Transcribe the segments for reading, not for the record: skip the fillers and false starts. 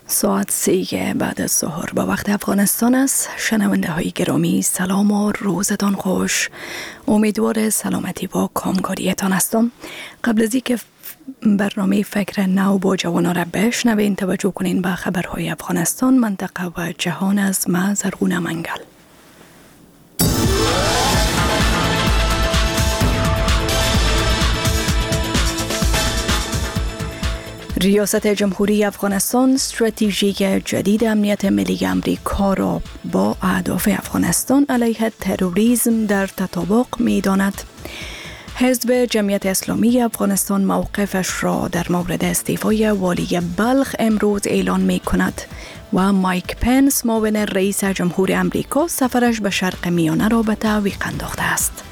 ساعت 3 بعد از ظهر با وقت افغانستان است. شنونده های گرامی، سلام و روزتان خوش. امیدوار سلامتی و کامکاریتان هستم. قبل از اینکه برنامه فکر نو با جوانان را بشنوین، توجه کنین به خبرهای افغانستان، منطقه و جهان از ما زرغونه منگل. ریاست جمهوری افغانستان استراتژی جدید امنیت ملی امریکا را با اهداف افغانستان علیه تروریسم در تطابق می‌داند. حزب جمعیت اسلامی افغانستان موقفش را در مورد استعفای والی بلخ امروز اعلان می‌کند و مایک پنس معاون رئیس جمهور امریکا سفرش به شرق میانه را به تعویق انداخته است.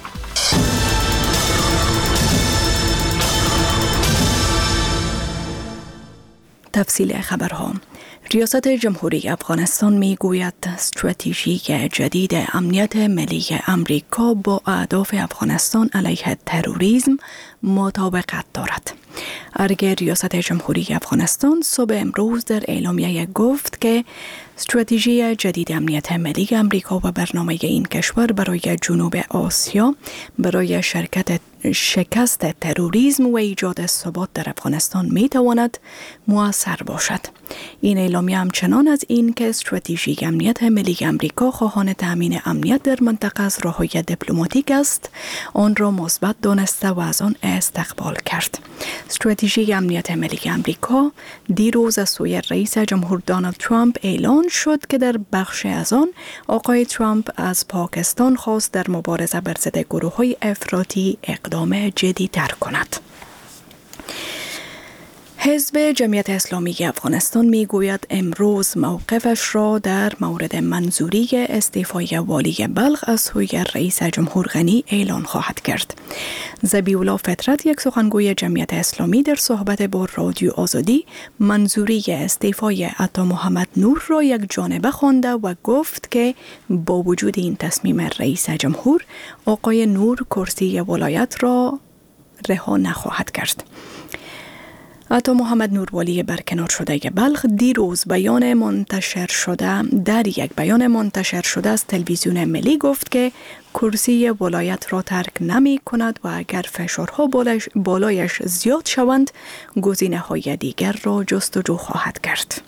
تفصیل خبرها. ریاست جمهوری افغانستان میگوید استراتژی جدید امنیت ملی امریکا با اهداف افغانستان علیه تروریسم مطابقت دارد. ارگ ریاست جمهوری افغانستان صبح امروز در اعلامیه گفت که استراتژی جدید امنیت ملی امریکا و برنامه این کشور برای جنوب آسیا برای شکست تروریسم و ایجاد ثبات در افغانستان می تواند مؤثر باشد. این اعلامیه همچنان از این که استراتژی امنیت ملی امریکا خواهان تامین امنیت در منطقه از راه‌های دیپلماتیک است، آن را مثبت دانسته و از آن استقبال کرد. استراتژی امنیت ملی امریکا دیروز از سوی رئیس جمهور دونالد ترامپ اعلان شد که در بخش از آن آقای ترامپ از پاکستان خواست در مبارزه بر ضد گروه‌های افراطی اقدام جدی‌تر کند. حزب جمعیت اسلامی افغانستان میگوید امروز موقفش را در مورد منظوری استعفای والی بلخ از سوی رئیس جمهور غنی اعلان خواهد کرد. ذبیح الله فطرت، یک سخنگوی جمعیت اسلامی، در صحبت با رادیو آزادی منظوری استعفای عطا محمد نور را یک جانبه خوانده و گفت که با وجود این تصمیم رئیس جمهور، آقای نور کرسی ولایت را رها نخواهد کرد. عطا محمد نور والی برکنار شده بلخ دیروز در یک بیان منتشر شده از تلویزیون ملی گفت که کرسی ولایت را ترک نمی کند و اگر فشارها بالایش زیاد شوند گزینه‌های دیگر را جستجو خواهد کرد.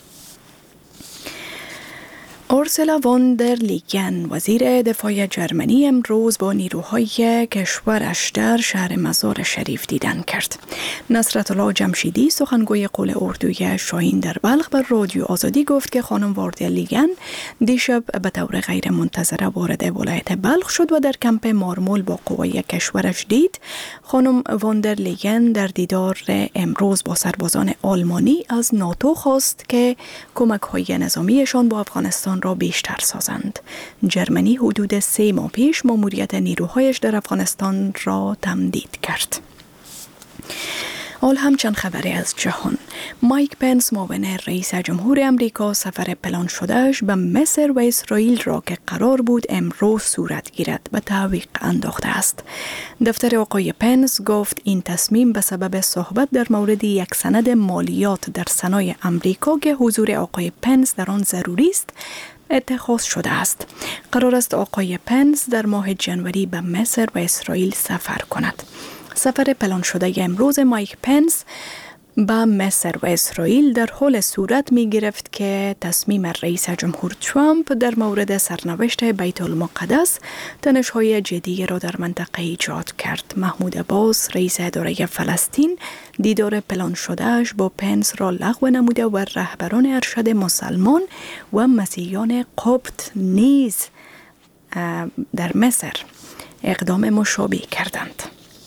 اورسولا وان در لیگن، وزیر دفاع جرمنی، امروز با نیروهای کشورش در شهر مزار شریف دیدن کرد. نصرت الله جمشیدی، سخنگوی قول اردوی شاهین در بلخ، بر رادیو آزادی گفت که خانم وان لیگن دیشب به طور غیر منتظره وارد ولایت بلخ شد و در کمپ مارمول با قوای کشورش دید. خانم وان لیگن در دیدار امروز با سربازان آلمانی از ناتو خواست که کمک‌های نظامیشان با افغانستان را بیشتر سازند. جرمنی حدود 3 ماه پیش ماموریت نیروهایش در افغانستان را تمدید کرد. حال هم چند خبری از جهان. مایک پنس، معاون رئیس جمهور امریکا، سفر پلان شدهش به مصر و اسرائیل را که قرار بود امروز صورت گیرد به تعویق انداخته است. دفتر آقای پنس گفت این تصمیم به سبب صحبت در مورد یک سند مالیات در سنای امریکا که حضور آقای پنس در آن ضروری است اتخاذ شده است. قرار است آقای پنس در ماه جنوری به مصر و اسرائیل سفر کند. سفر پلان شده امروز مایک پنس به مصر و اسرائیل در حال صورت می گرفت که تصمیم رئیس جمهور ترامپ در مورد سرنوشت بیت المقدس تنش‌های جدی را در منطقه ایجاد کرد. محمود عباس، رئیس اداره فلسطین، دیدار پلان شدهش با پنس را لغو نموده و رهبران ارشد مسلمان و مسیحیان قبط نیز در مصر اقدام مشابه کردند.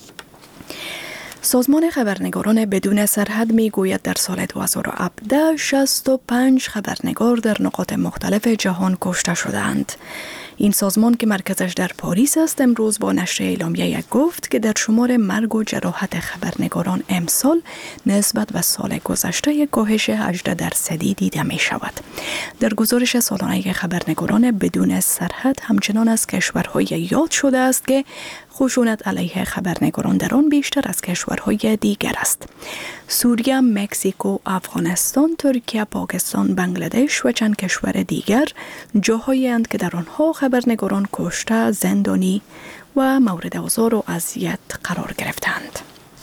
سازمان خبرنگاران بدون سرحد میگوید در سال 2017 65 خبرنگار در نقاط مختلف جهان کشته شدند. این سازمان که مرکزش در پاریس است امروز با نشر اعلامیه گفت که در شمار مرگ و جراحت خبرنگاران امسال نسبت به سال گذشته کاهش 18% دیده می شود. در گزارش سالانه خبرنگاران بدون سرحد همچنان از کشورهای یاد شده است که خشونت علیه خبرنگاران در آن بیشتر از کشورهای دیگر است. سوریه، مکزیکو، افغانستان، ترکیه، پاکستان، بنگلادش و چند کشور دیگر جاهایی اند که در آنها خبرنگاران کشته، زندانی و مورد آزار و اذیت قرار گرفتند.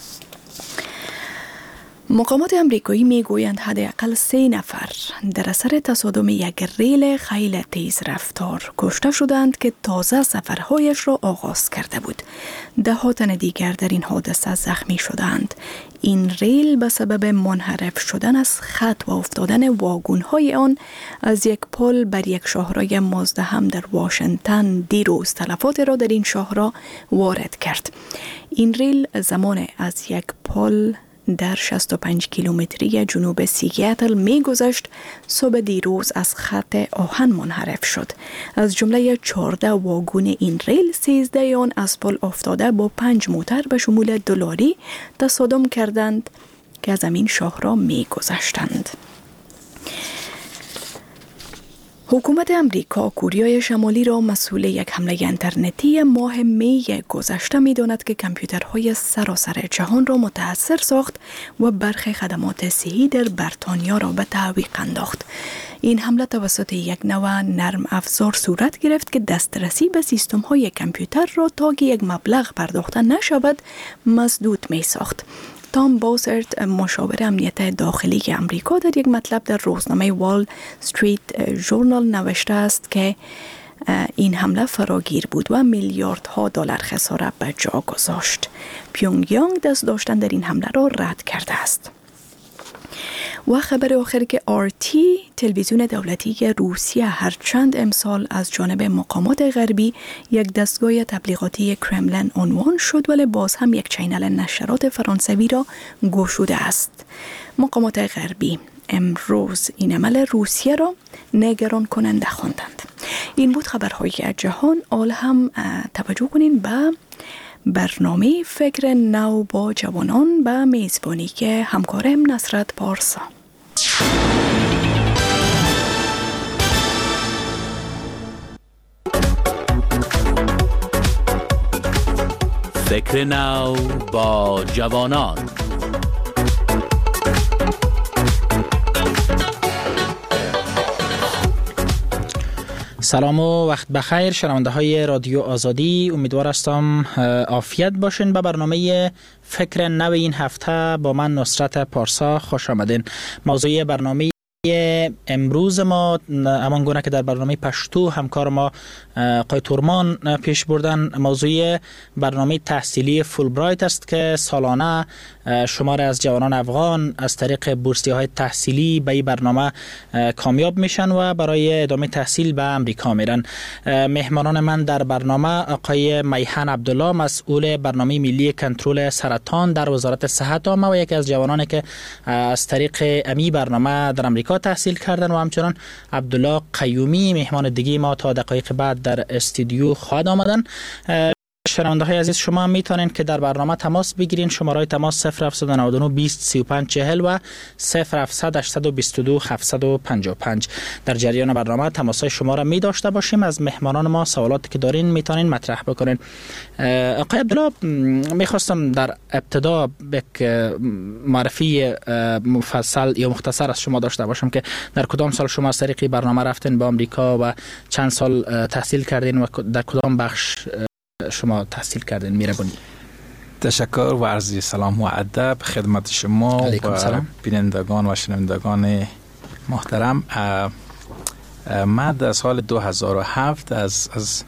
مقامات امریکایی میگویند حداقل 3 نفر در اثر تصادم یک ریل خیلی تیز رفتار کشته شدند که تازه سفرهایش را آغاز کرده بود. 10 تن دیگر در این حادثه زخمی شدند. این ریل به سبب منحرف شدن از خط و افتادن واگن‌های آن از یک پل بر یک شاهرای مزدحم در واشنگتن دیروز تلفات را در این شاهرا وارد کرد. این ریل زمان از یک پل در 65 کیلومتری جنوب سیاتل می گذشت صبح دیروز از خط آهن منحرف شد. از جمله 14 واگن این ریل 13 آن از پل افتاده با 5 موتر به شمول دلاری تصادم کردند که از این شاهرا می گذشتند. حکومت امریکا کوریای شمالی را مسئول یک حمله اینترنتی ماه می گذشته می داند که کامپیوترهای سراسر جهان را متاثر ساخت و برخی خدمات صحی در بریتانیا را به تعویق انداخت. این حمله توسط یک نوع نرم افزار صورت گرفت که دسترسی به سیستم های کامپیوتر را تا که یک مبلغ پرداخته نشود مسدود می ساخت. تام بوسرت مشاور امنیت داخلی امریکا در یک مطلب در روزنامه وال استریت ژورنال نوشته است که این حمله فراگیر بود و میلیاردها دلار خسارت به جا گذاشت. پیونگیانگ دست داشتن در این حمله را رد کرده است. و خبر آخر که RT تلویزیون دولتی روسیه هرچند امسال از جانب مقامات غربی یک دستگاه تبلیغاتی کرملین عنوان شد ولی باز هم یک چینل نشرات فرانسوی را گشوده است. مقامات غربی امروز این عمل روسیه را نگران کننده خواندند. این بود خبرهای جهان. حال هم توجه کنین به برنامه فکر نو با جوانان به میزبانی که همکارم نصرت پارسا. فکر نو با جوانان. سلام و وقت بخیر شنونده های رادیو آزادی، امیدوار هستم عافیت باشین. به برنامه فکر نو این هفته با من نصرت پارسا خوش آمدین. موضوع برنامه امروز ما همان گونه که در برنامه پشتو همکار ما آقای تورمان پیش بردن، موضوع برنامه تحصیلی فولبرایت است که سالانه شمار از جوانان افغان از طریق بورسیه های تحصیلی به این برنامه کامیاب میشن و برای ادامه تحصیل به امریکا میرن. مهمانان من در برنامه آقای میهن عبدالله، مسئول برنامه ملی کنترل سرطان در وزارت صحت عامه و یکی از جوانانی که از طریق امی برنامه در امریکا تحصیل کردن، و همچنان عبدالله قیومی مهمان دیگه ما تا دقایق بعد در استودیو خواهد آمدن. شنونده های عزیز، شما هم میتونین که در برنامه تماس بگیرین. شماره تماس 0799 20 35 40 و 0700 822 755. در جریان برنامه تماس های شما را می داشته باشیم. از مهمانان ما سوالاتی که دارین میتونین مطرح بکنین. آقای عبدالله، میخواستم در ابتدا یک معرفی مفصل یا مختصر از شما داشته باشم که در کدام سال شما از طریق برنامه رفتین به آمریکا و چند سال تحصیل کردین و در کدام بخش شما تحصیل کردین میربونی؟ تشکر و عرض سلام و ادب خدمت شما و بینندگان و شنوندگان محترم. من در سال 2007 از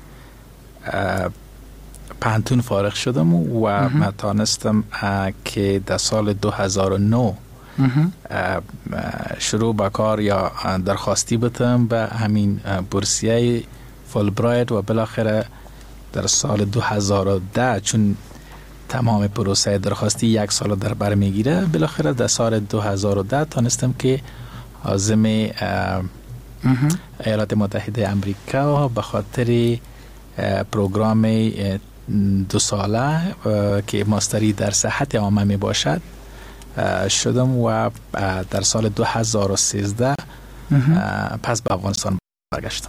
پانتون فارغ شدم و من تانستم که در سال 2009 شروع به کار یا درخواستی بتم به همین بورسیه فولبرایت و بالاخره در سال 2010 چون تمام پروسه درخواستی 1 سال در بر میگیره، بالاخره در سال 2010 تانستم که عازم ایالات متحده امریکا به خاطر پروگرام 2 ساله که ماستری در صحت عامه می باشد شدم و در سال 2013 پس به افغانستان برگشتم.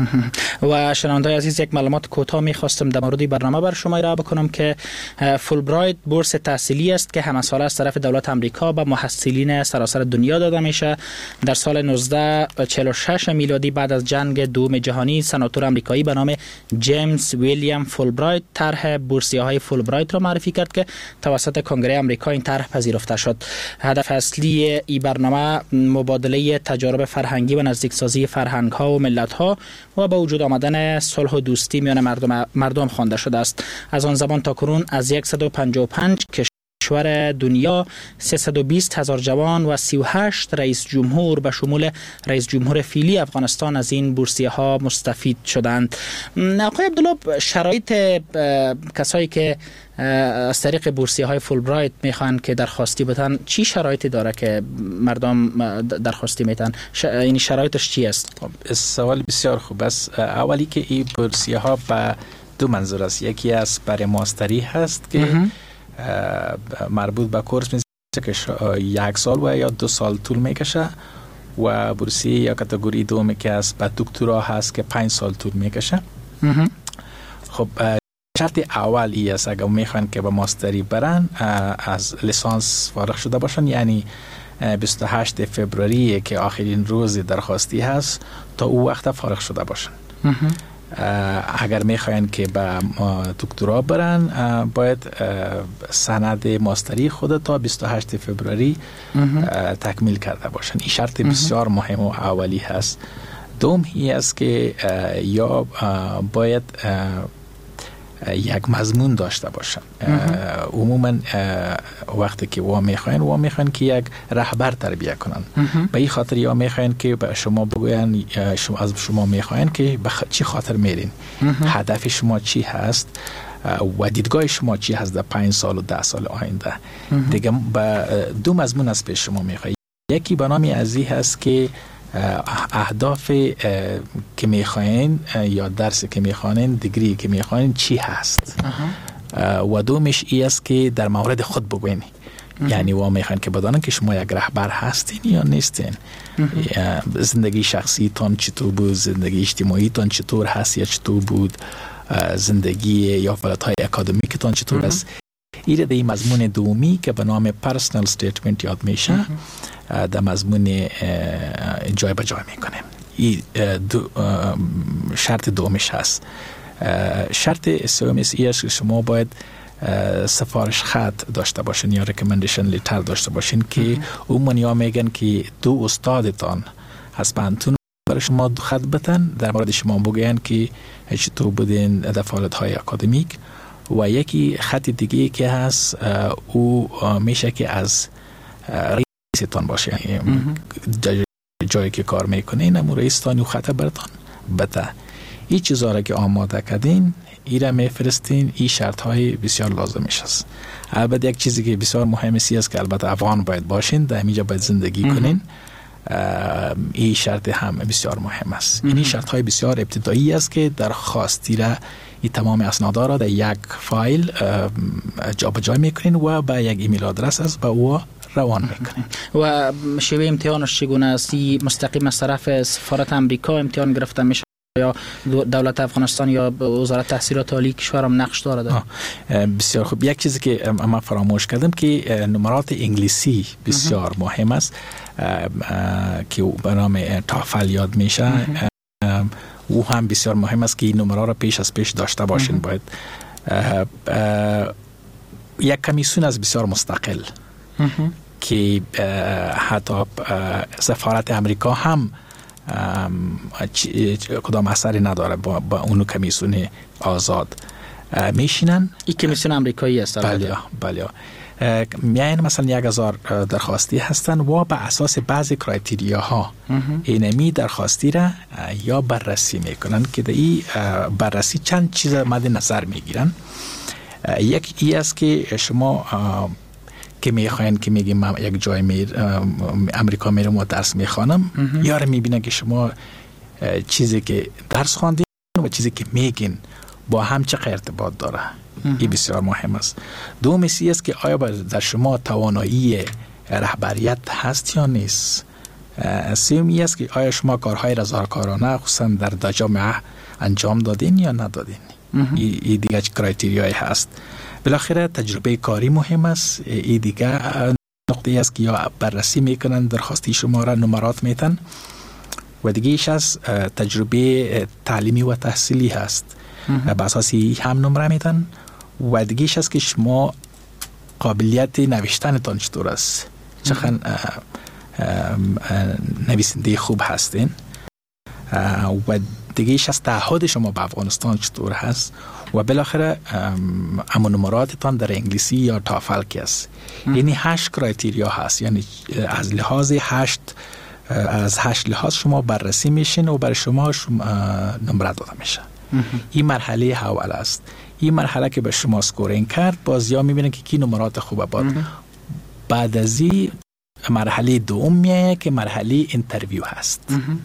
و شنونده‌های عزیز، یک معلومات کوتاه می‌خواستم در مورد برنامه بر شما ارائه بکنم که فولبرایت بورس تحصیلی است که همه ساله از طرف دولت آمریکا به محصلین سراسر دنیا داده میشه. در سال 1946 میلادی بعد از جنگ دوم جهانی سناتور آمریکایی به نام جیمز ویلیام فولبرایت طرح بورسیه‌های فولبرایت را معرفی کرد که توسط کنگره آمریکا این طرح پذیرفته شد. هدف اصلی این برنامه مبادله تجارب فرهنگی و نزدیکسازی فرهنگ‌ها و ملت‌ها و به وجود آمدن صلح و دوستی میان مردم خوانده شده است. از آن زمان تا کنون از 155 کشور دنیا 320,000 جوان و 38 رئیس جمهور به شمول رئیس جمهور فعلی افغانستان از این بورسیه ها مستفید شدند. آقای عبدالله، شرایط کسایی که از طریق بورسیه های فولبرایت میخوان که درخواستی بتن چی شرایطی داره که مردم درخواستی میتن؟ این شرایطش چی است؟ سوال بسیار خوب است. اولی که این بورسیه ها به 2 منظور است. یکی از برای ماستری هست که مربوط به کورس میشه که 1 سال و یا 2 سال طول میکشه و بورسیه یا کاتگوری دوم که است به دکترا هست که 5 سال طول میکشه. خب شرط اول ای است اگر میخوان که به ماستری برن از لیسانس فارغ شده باشن، یعنی 28 فوریه که آخرین روز درخواستی هست تا او وقت فارغ شده باشن. اگر میخواین که به دکترا برن باید سند ماستری خود تا 28 فوریه تکمیل کرده باشن. این شرط بسیار مهم و اولی هست. دوم هی است که یا باید یک مضمون داشته باشن. عموما وقتی که میخواین که یک رهبر تربیت کنن. به این خاطر یا میخواین که به شما بگوین از شما میخواین که به چی خاطر میرین، هدف شما چی هست و دیدگاه شما چی هست در 5 سال و 10 سال آینده. دیگه به 2 مضمون از پیش شما میخواین. یکی به نام ازی هست که اهداف که میخواین یا درسی که میخواین، دیگری که میخواین چی هست. و دومش ای است که در مورد خود بگوین، یعنی و میخواین که بدانن که شما یک رهبر هستین یا نیستین. زندگی شخصی تان چطور بود، زندگی اجتماعی تان چطور هست یا چطور بود، زندگی یا فعالیت‌های اکادمیک تان چطور است. این در مضمون دومی که به نام پرسنل استیتمنت یاد میشه در مضمون جای به جای میکنه. این شرط دومش هست. شرط سومیش است که شما باید سفارش خط داشته باشین یا ریکامندیشن لیتر داشته باشین که عموما یا میگن که 2 استادتان از پانتون برای شما خط بتن در مورد شما بگوین که چطور بودین در فعالیت‌های اکادمیک. و یکی خط دیگه که هست او میشه که از رئیستان باشه، جایی که کار میکنین امو رئیستان او خط برتان بده. این چیزا را که آماده کردین این را میفرستین. این شرط های بسیار لازمش است. البته یک چیزی که بسیار مهمی است که البته افغان باید باشین، در اینجا باید زندگی کنین. این شرط هم بسیار مهم است. این شرط های بسیار ابتدایی است که درخواستی را این تمام اسنادا را در یک فایل جابجا میکنین و به یک ایمیل آدرس است به او روان میکنین. و شیوه امتحانش چگونه است؟ مستقیم از طرف سفارت آمریکا امتحان گرفته میشه یا دولت افغانستان یا وزارت تحصیلات عالی کشورم نقش داره؟ بسیار خوب. یک چیزی که من فراموش کردم که نمرات انگلیسی بسیار مهم است که به نام تافل یاد میشه. او هم بسیار مهم است که این نمره را پیش داشته باشین. باید یک کمیسیون از بسیار مستقل که حتی سفارت امریکا هم کدام اثری نداره با اونو کمیسیون آزاد میشینن. این کمیسیون امریکایی است. بله. میاین مثلا 1000 درخواستی هستن و به اساس بعضی کرایتریا ها اینمی درخواستی را یا بررسی میکنن که در این بررسی چند چیز مد نظر میگیرن. یک ای است که شما که میخواین که میگیم یک جای امریکا میرم و درس میخوانم، یار میبینه که شما چیزی که درس خواندین و چیزی که میگین با هم چه ارتباط داره. این بسیار مهم است. دوم است که آیا در شما توانایی رهبریت هست یا نیست. سومی است که آیا شما کارهای رضاکارانه خصوصا در جامعه انجام دادین یا ندادین. این دیگه کرایتریایی هست. بالاخره تجربه کاری مهم است. این دیگه نقطه است که یا بررسی میکنن درخواستی شما را نمرات میتن و دیگه ایش از تجربه تعلیمی و تحصیلی هست. به اساسی هم نمره میتن و دیگه ایش است که شما قابلیت نوشتنتان چطور است، چقدر نویسنده خوب هستین و دیگه ایش از تعهد شما به افغانستان چطور هست و بالاخره نمراتتان در انگلیسی یا تافل که است. یعنی 8 کرایتریا هست. یعنی از لحاظ 8 لحاظ شما بررسی میشین و برای شما نمره داده میشه. این مرحله اول است. این مرحله که به شما سکورینگ کرد باز یا میبینن که کی نمرات خوبه باد. بعد از این مرحله دوم میایه که مرحله اینترویو هست.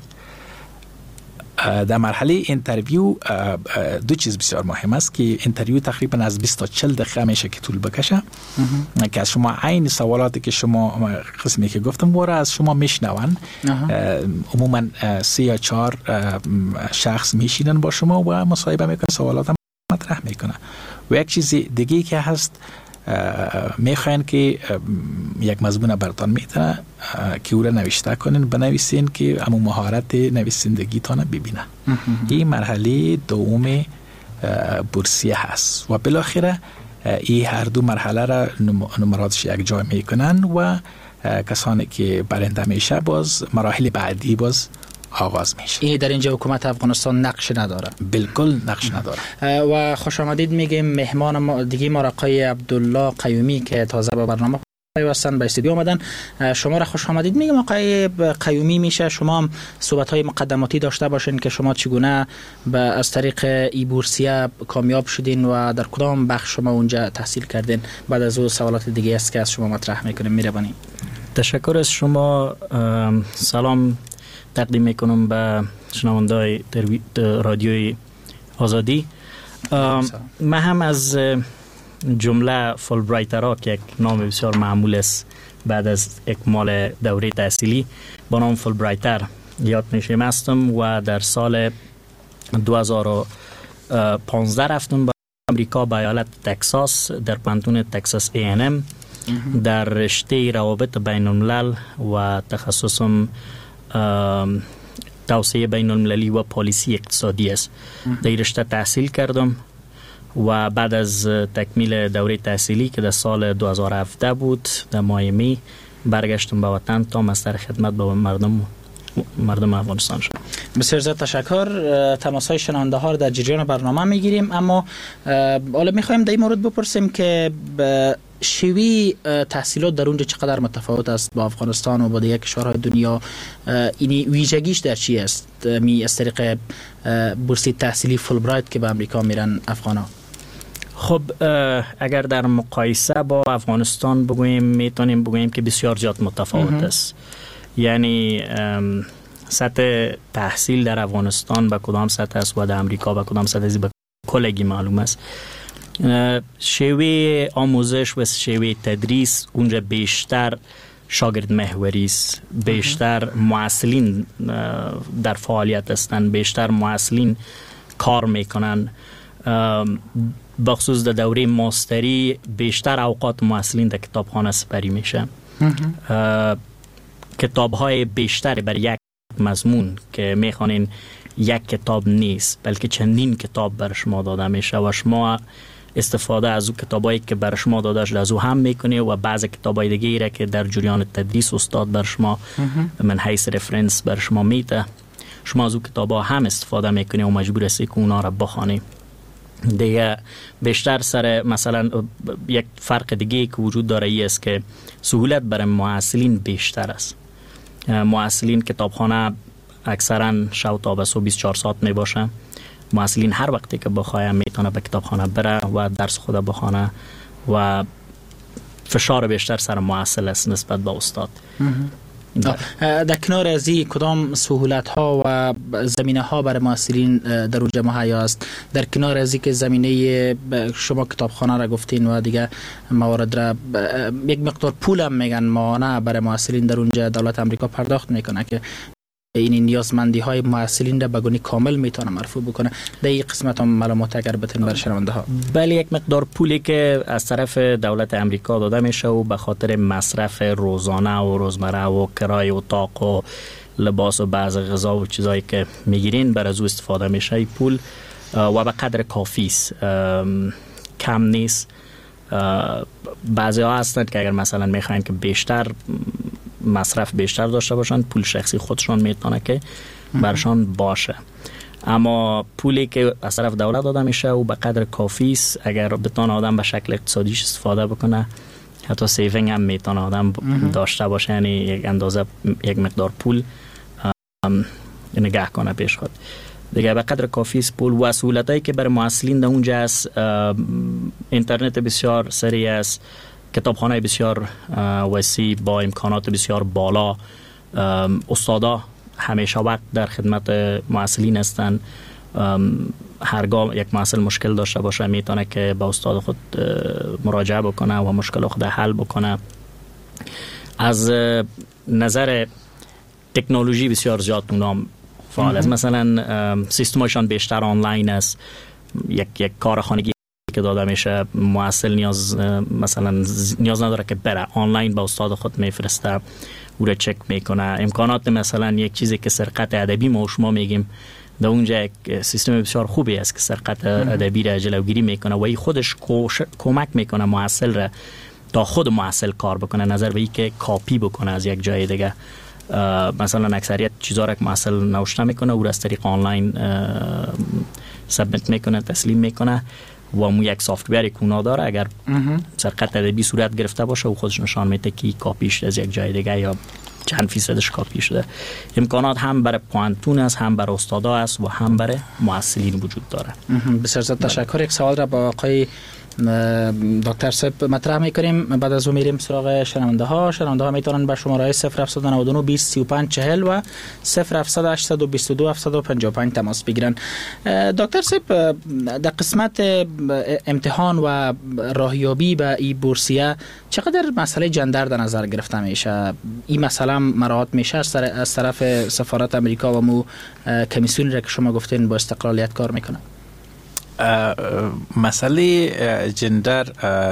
در مرحله اینترویو دو چیز بسیار مهم است که اینترویو تقریبا از 20 تا 40 دقیقه میشه که طول بکشه که از شما عین سوالاتی که شما قسمی که گفتم وره از شما میشنون. عموما 3 یا 4 شخص میشینن با شما و مصاحبه میکنن، سوالات مطرح میکنه. و یک چیز دیگه که هست میخواین که یک مضمون براتون میتونه که او را نوشته کنین، بنویسین که امو مهارت نویسندگی تانه ببینه. این مرحله دوم بورسیه هست و بالاخره این هر دو مرحله را نمراتش یک جای میکنن و کسانی که برنده میشه باز مراحل بعدی باز آغاز میشه. این در اینجا حکومت افغانستان نقش نداره. بالکل نقش نداره. و خوش آمدید میگیم مهمان ما دیگه ما آقای عبدالله قیومی که تازه به برنامه پیوستن به استودیو آمدن. شما را خوش آمدید میگم آقای قیومی. میشه شما صحبت های مقدماتی داشته باشین که شما چگونه از طریق ای بورسیه کامیاب شدین و در کدام بخش شما اونجا تحصیل کردین؟ بعد از اون سوالات دیگه است که از شما مطرح میکنیم. میربانی. تشکر از شما. سلام تقدیم میکنم به شنونده‌های رادیوی آزادی. من هم از جمله فولبرایترها که یک نام بسیار معمول است بعد از اکمال دوره تحصیلی با نام فولبرایتر یاد نشیم هستم و در سال 2015 رفتم به امریکا به ایالت تکساس در پانتون تکساس A&M در رشته روابط بین الملل و تخصصم توسعه بین المللی و پالیسی اقتصادی است. در رشته تحصیل کردم و بعد از تکمیل دوره تحصیلی که در سال 2017 بود در ماه می برگشتم به وطن تا مستر خدمت به مردم افغانستان شد. بسیار زیاد تشکر. تماس های شنونده ها رو در جریان برنامه میگیریم، اما حالا میخوایم در این مورد بپرسیم که شیوی تحصیلات در اونجا چقدر متفاوت است با افغانستان و با دیگر کشورهای دنیا. اینی ویژگیش در چی است؟ از طریق بورسی تحصیلی فولبرایت که به امریکا میرن افغانا. خب اگر در مقایسه با افغانستان بگوییم میتونیم بگوییم که بسیار زیاد متفاوت است. یعنی سطح تحصیل در افغانستان به کدام سطح است و در امریکا به کدام سطح است به کلگی معلوم است. شیوه آموزش و شیوه تدریس اونجا بیشتر شاگرد محوری است، بیشتر معسلین در فعالیت هستند، بیشتر معسلین کار میکنن. بخصوص در دوره ماستری بیشتر اوقات معسلین در کتابخانه سپری میشه. کتاب‌های بیشتر بر یک مضمون که میخوانین یک کتاب نیست بلکه چندین کتاب بر شما داده میشه و شما استفاده از اون کتابایی که بر شما داده شده از او هم میکنی و بعض کتابای دیگه ایره که در جریان تدریس استاد بر شما من حیث رفرنس بر شما میده، شما از اون کتابا هم استفاده میکنی و مجبور هستی که اونا را بخوانی. دیگه بیشتر سر مثلا یک فرق دیگه که وجود داره ای است که سهولت برای معسلین بیشتر است. معسلین کتابخانه اکثرا شب تا صبح 24 ساعت می باشه. معسلین هر وقتی که بخواه میتونه به کتابخانه بره و درس خود بخونه و فشار بیشتر سر معسل است نسبت به استاد. در کنار از این کدام سهولت ها و زمینه ها برای معاصرین در اونجا مهیا است؟ در کنار از این که زمینه شما کتابخانه را گفتین و دیگه موارد را یک مقدار پول هم میگن مانع برای معاصرین در اونجا دولت امریکا پرداخت میکنه که این نیازمندی های معاصرین را به گونه کامل میتونه مرفوع بکنه. در این قسمت هم معلومات اگر بتین برای شنونده ها. بله، یک مقدار پولی که از طرف دولت امریکا داده میشه و به خاطر مصرف روزانه و روزمره و کرایه اتاق و لباس و بعض غذا و چیزایی که میگیرین بر از او استفاده میشه پول و به قدر کافی است، کم نیست. بعضی ها هستند که اگر مثلا میخواین که بیشتر مصرف بیشتر داشته باشن، پول شخصی خودشان میتونه که برشان باشه، اما پولی که از طرف دولت داده میشه و به قدر کافی است. اگر بتونه آدم به شکل اقتصادیش استفاده بکنه، حتی سیوینگ هم میتونه آدم داشته باشه، یعنی یک اندازه یک مقدار پول نگاه کنه پیش خود دیگه. به قدر کافی است پول و سهولتایی که برای معاصرین در اونجا است. اینترنت بسیار سریع است، کتابخانه بسیار وسیع با امکانات بسیار بالا. استادا همیشه وقت در خدمت معاصرین هستند. هرگاه یک معاصر مشکل داشته باشه میتونه که با استاد خود مراجعه بکنه و مشکل خود حل بکنه. از نظر تکنولوژی بسیار زیاد اونام فعال است. مثلا سیستمشان بیشتر آنلاین است. یک کار خانگی که داده میشه، معاصر نیاز نداره که بره، آنلاین با استاد خود میفرسته، او را چک میکنه. امکانات مثلا یک چیزی که سرقت ادبی ما و شما میگیم، در اونجا یک سیستم بسیار خوبی است که سرقت ادبی را جلوگیری میکنه و این خودش کمک میکنه معاصر را تا خود معاصر کار بکنه، نظر به این که کاپی بکنه از یک جای دیگه. مثلا اکثریت چیزا را که معاصر نوشته میکنه او را از طریق آنلاین سابمیت میکنه، تسلیم میکنه و مو یک سافت ویر کونا داره. اگر سرقت ادبی صورت گرفته باشه و خودش نشان میده که کاپیش از یک جای دیگه یا چند فیصدش کاپی شده. امکانات هم برای پوانتون است، هم برای استادا است و هم برای معاصرین وجود داره. بسیار زیاد تشکر. یک سوال را با آقای دکتر صاحب مطرح میکنیم، بعد از اون میریم سراغ شنونده ها. شنونده ها میتونن به شماره 0799 20 35 40 و 0700 822 755 تماس بگیرن. دکتر صاحب، در قسمت امتحان و راهیابی به این بورسیه چقدر مسئله جندر در نظر گرفته میشه؟ این مسئله مراعات میشه از طرف سفارت امریکا و مو کمیسیونی را که شما گفتین با استقلالیت کار میکنه؟ مسئله جندر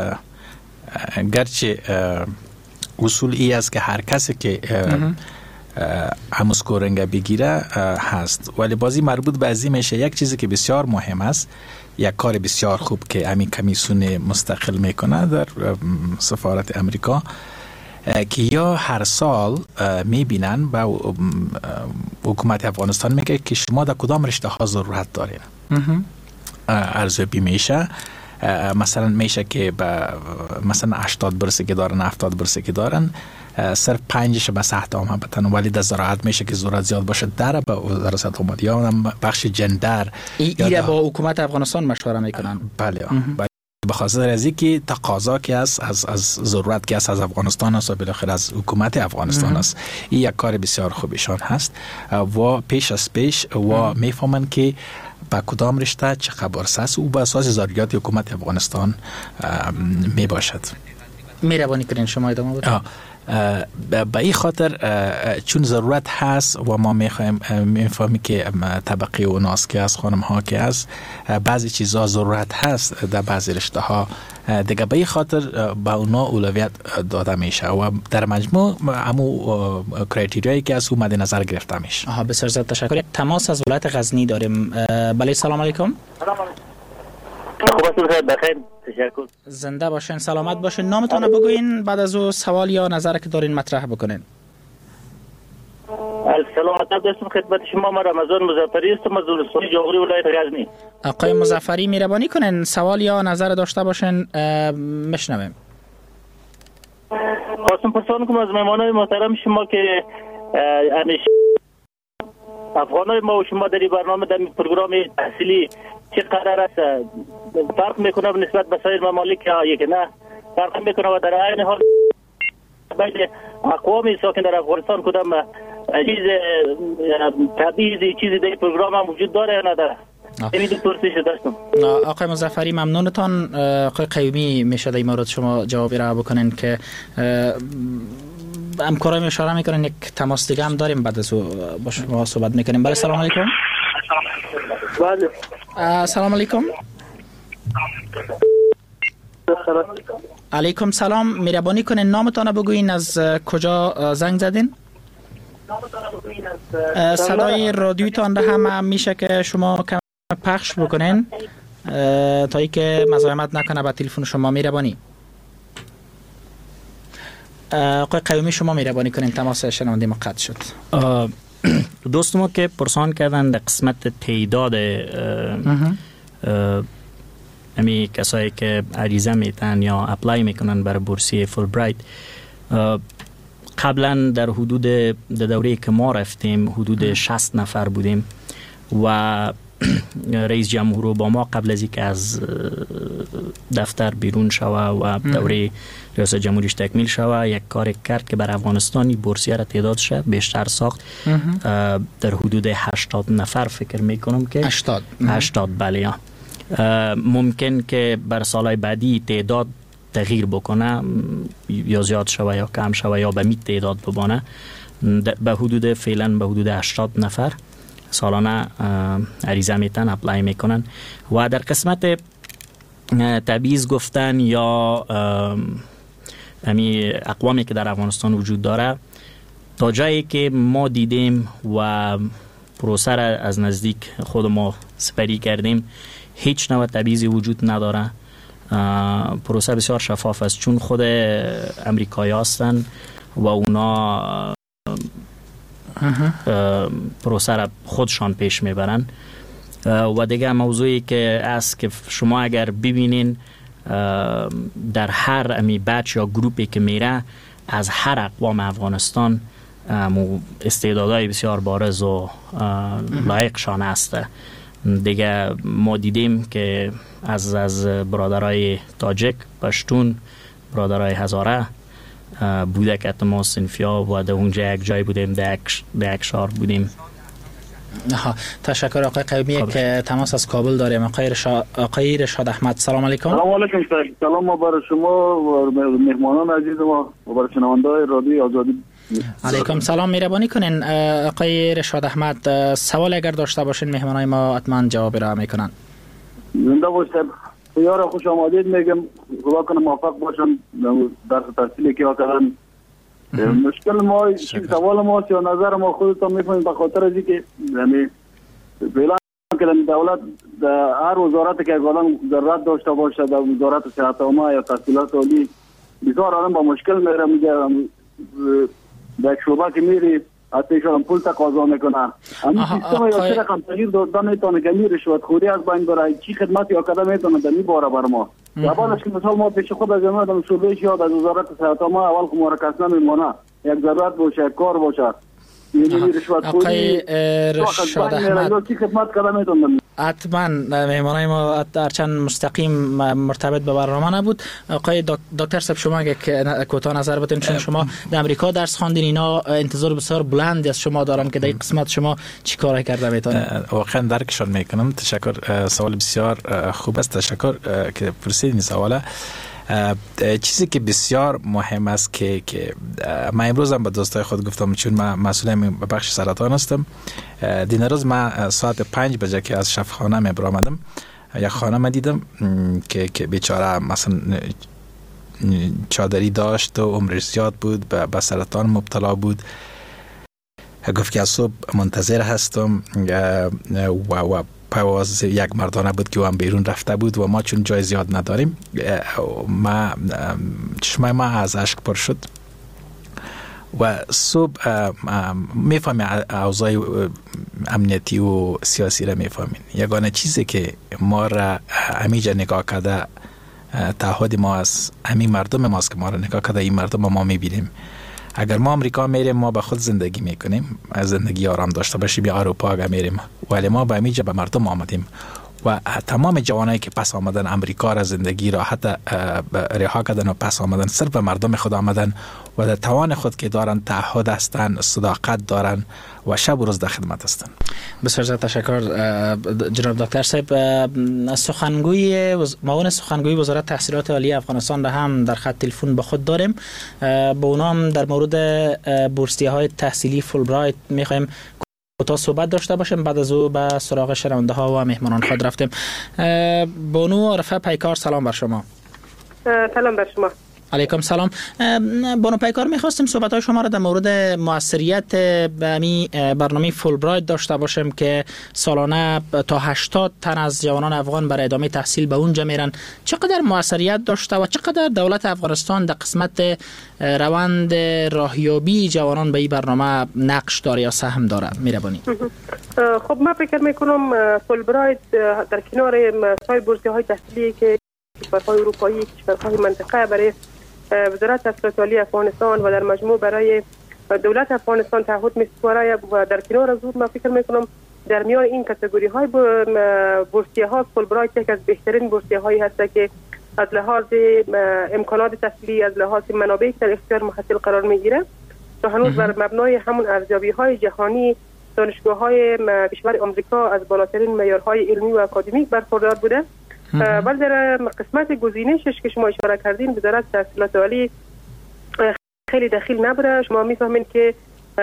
گرچه اصول ای است که هر کسی که همسکورنگ بگیره هست، ولی بازی مربوط به ازی میشه. یک چیزی که بسیار مهم است، یک کار بسیار خوب که همین کمیسیون مستقل میکنه در سفارت امریکا، که یا هر سال میبینن با حکومت افغانستان میگه که شما در کدام رشته ها ضرورت دارین. ارزیابی میشه. مثلا میشه که مثلا 80 برسه که دارن، 70 برسه که دارن، صرف 5 به سطح عامه بتن، ولی در زراعت میشه که ضرورت زیاد باشه در به وزارت اومد یا بخش جندر ایره با حکومت افغانستان مشوره میکنن. بله به خاطر از اینکه تقاضا که است از ضرورت که است از افغانستان است و بالاخره از حکومت افغانستان است. این یک کار بسیار خوبشان هست و پیش از پیش و میفهمن که با کدام رشته چه خبرس است و به اساس ضروریات حکومت افغانستان می باشد. مهربانی کنین شما ادامه بدید. به این خاطر چون ضرورت هست و ما میفهمیم که طبقه و ناس که از خانم ها که از بعضی چیزها ضرورت هست در بعضی رشته ها دیگه، به این خاطر به اونا اولویت داده میشه و در مجموع همو کرایتریایی که از او مد نظر گرفته میشه. بسیار زیاد تشکر. یک تماس از ولایت غزنی داریم. بله، سلام علیکم. سلام علیکم. خوب هستید؟ بخیر، تشکر. زنده باشین، سلامت باشین. نامتون رو بگوین، بعد از او سوال یا نظر که دارین مطرح بکنین. سلامت هستم خدمت شما. من رمضان مظفری هستم از ولسوالی جغری ولایت غزنی. آقای مظفری مهربانی کنین سوال یا نظر داشته باشین میشنویم. خواستم پرسان کنم از مهمانای محترم شما که افغانای ما و شما در این برنامه در پروگرام تحصیلی چه قرار است؟ فرق میکنه نسبت به سایر ممالک یا یک نه فرق میکنه و در عین حال بین اقوام ساکن در افغانستان کدام چیز تبعیض چیزی در پروگرام هم وجود داره یا نداره؟ این دو پرسش داشتم. آقای مظفری ممنونتان. آقای قیومی میشه در این مورد شما جوابی را بکنین که همکارای اشاره میکنن یک تماس دیگه هم داریم بعد از با شما صحبت میکنیم. بله سلام علیکم. بله سلام علیکم. علیکم سلام. مهربانی کنین نامتان بگوین، از کجا زنگ زدین؟ صدای رادیوتان را هم میشه که شما کم پخش بکنین تا ای که مزاحمت نکنه با تلفن شما. مهربانی. آقای قیومی شما مهربانی کنین، تماس شنونده ما قطع شد. دوست ما که پرسان کردن در قسمت تعداد امی کسایی که عریضه میتن یا اپلای میکنن برای بورسیه فولبرایت، قبلا در حدود دوره که ما رفتیم حدود 60 نفر بودیم و رئیس جمهور اوباما قبل از اینکه از دفتر بیرون شوه و دوره ریاست جمهوریش تکمیل شوه یک کار کرد که بر افغانستانی بورسیه را تعدادش بیشتر ساخت. در حدود 80 نفر فکر میکنم که 80 بله. ممکن که بر سالهای بعدی تعداد تغییر بکنه، یا زیاد شوه یا کم شوه یا به می تعداد ببانه. به حدود فعلا به حدود 80 نفر سالانه عریضه میتن اپلای میکنن. و در قسمت تبعیض گفتن یا اقوامی که در افغانستان وجود داره، تا جایی که ما دیدیم و پروسه را از نزدیک خود ما سپری کردیم، هیچ نوع تبعیضی وجود نداره. پروسه بسیار شفاف است، چون خود امریکایی هستن و اونا پروسه را خودشان پیش میبرن. و دیگه موضوعی که است که شما اگر ببینین در هر بچ یا گروپی که میره از هر اقوام افغانستان استعدادهای بسیار بارز و لایقشان است. دیگه ما دیدیم که از برادرای تاجک، پشتون، برادرای هزاره بوده که ما صنفیا و در اونجا یک جای بودیم، در یک شهر بودیم. تشکر آقای قیومی. یک تماس از کابل داریم. آقای رشاد احمد. سلام علیکم. سلام علیکم. سلام برای شما و مهمانان عزیز ما و برای شنونده‌های رادیو آزادی. علیکم سلام. مهربانی کنین آقای رشاد احمد سوال اگر داشته باشین مهمانای ما حتما جواب را میکنن. زنده باشید. یار خوش آمدید میگم. خدا کنه موفق باشن در تحصیلی که کردن. مشکل ما سوال ما یا نظر ما خودتون میفهمید، به خاطر از اینکه یعنی اعلان کردن دولت هر وزارتی که آدم ضرورت داشته باشه، در وزارت صحت عامه یا تحصیلات عالی، بسیار آدم با مشکل میره. میگه در یک شعبه که میری حتی ایشان پول تقاضا میکنه. همین سیستم یا چه رقم تغییر دادن میتونه که می رشوت خوری از بین بره، چی خدمت یا کده میتونه در میباره بر ما. بعدش که مثال ما پیش خود از جمعه شعبه یا از وزارت صحت عامه اول که مرکز نمیمونه، یک ضرورت باشه، یک کار باشه، یعنی رشوت خوری رشاد احمد چی خدمت کده میتونه. حتما مهمانای ما هرچند مستقیم مرتبط به برنامه نبود. آقای دکتر صاحب شما اگه کوتاه نظر بدین، چون شما در امریکا درس خواندین، اینا انتظار بسیار بلندی از شما دارن که در این قسمت شما چی کار کرده میتونید. واقعا درکشان میکنم. تشکر. سوال بسیار خوب است. تشکر که پرسیدین سواله. چیزی که بسیار مهم است که من امروز هم به دوستای خود گفتم، چون من مسئول بخش سرطان هستم. دین روز من ساعت 5 بجه که از شفاخانه می برآمدم، یک خانم دیدم که بیچاره مثلا چادری داشت و عمرش زیاد بود، به سرطان مبتلا بود. گفت که از صبح منتظر هستم و پرواز یک مردانه بود که هم بیرون رفته بود و ما چون جای زیاد نداریم، چشمای ما از اشک پر شد. و صبح میفهمی اوضاع امنیتی و سیاسی را میفهمین. یگانه چیزی که ما را همیجا نگاه کرده، تعهد ما از همین مردم ماست که ما را نگاه کرده، این مردم ما میبینیم. اگر ما امریکا میریم ما به خود زندگی میکنیم، زندگی آرام داشته باشیم، یا اروپا اگر میریم، ولی ما به همیجا به مردم آمدیم و تمام جوانایی که پس آمدن امریکا را زندگی را حتی رها کردن و پس آمدن صرف به مردم خود آمدن و در توان خود که دارن تعهد هستن، صداقت دارن و شب و روز در خدمت هستن. بسیار زیاد تشکر جناب دکتر صاحب. معاون سخنگوی وزارت تحصیلات عالی افغانستان را هم در خط تلفن با خود داریم. با اونا هم در مورد بورسیه‌های تحصیلی فولبرایت می‌خوایم تا صحبت داشته باشیم. بعد از او به سراغ شنونده ها و مهمانان خود رفتیم. بانو عارفه پیکار، سلام بر شما. سلام بر شما. علیکم سلام. بانو پیکار، میخواستیم صحبت های شما را در مورد موثریت برنامه فولبرایت داشته باشیم که سالانه تا 80 تن از جوانان افغان برای ادامه تحصیل به اونجا میرن. چقدر موثریت داشته و چقدر دولت افغانستان در قسمت روند راهیابی جوانان به این برنامه نقش داره یا سهم داره؟ میربانی. خب من فکر میکنم فولبرایت در کنار سایر بورسیه‌های تحصیلی که کشورهای اروپایی، کشورهای منطقه برای وزارت تحصیلات عالی افغانستان و در مجموع برای دولت افغانستان تعهد می‌سپاره و در کنار از اون من فکر میکنم در میان این کاتگوری های بورسیه ها فولبرایت یک از بهترین بورسیه هایی هست که از لحاظ امکانات تحصیلی، از لحاظ منابعی که در اختیار محصل قرار میگیره تا هنوز بر مبنای همون ارزیابی های جهانی دانشگاه های کشور آمریکا از بالاترین معیارهای علمی و اکادمیک برخوردار بوده. ولی در قسمت گزینشش که شما اشاره کردین وزارت تحصیلات عالی خیلی دخیل نبوده. شما میفهمین که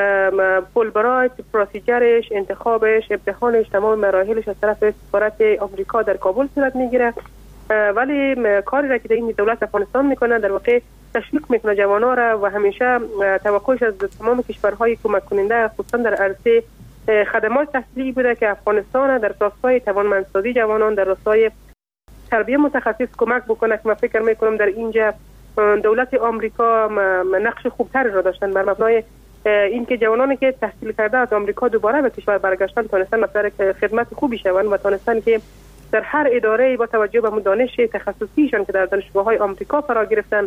فولبرایت پروسیجرش، انتخابش، امتحانش، تمام مراحلش از طرف سفارت آمریکا در کابل صورت میگیره، ولی کاری را که این دولت افغانستان میکنه در واقع تشویق میکنه جوانان را و همیشه توقعش از تمام کشورهای کمک کننده خصوصا در عرصه خدمات تحصیلی بوده که افغانستان در راستای توانمندسازی جوانان، در راستای تربیه متخصص کمک بکنه که من فکر میکنم در اینجا دولت آمریکا نقش خوبتری را داشتن بر مبنای اینکه جوانانی که تحصیل کرده از آمریکا دوباره به کشور برگشتن تونستن مثلا خدمت خوبی شوند و تونستن که در هر اداره با توجه به دانش تخصصیشان که در دانشگاه‌های آمریکا فرا گرفتن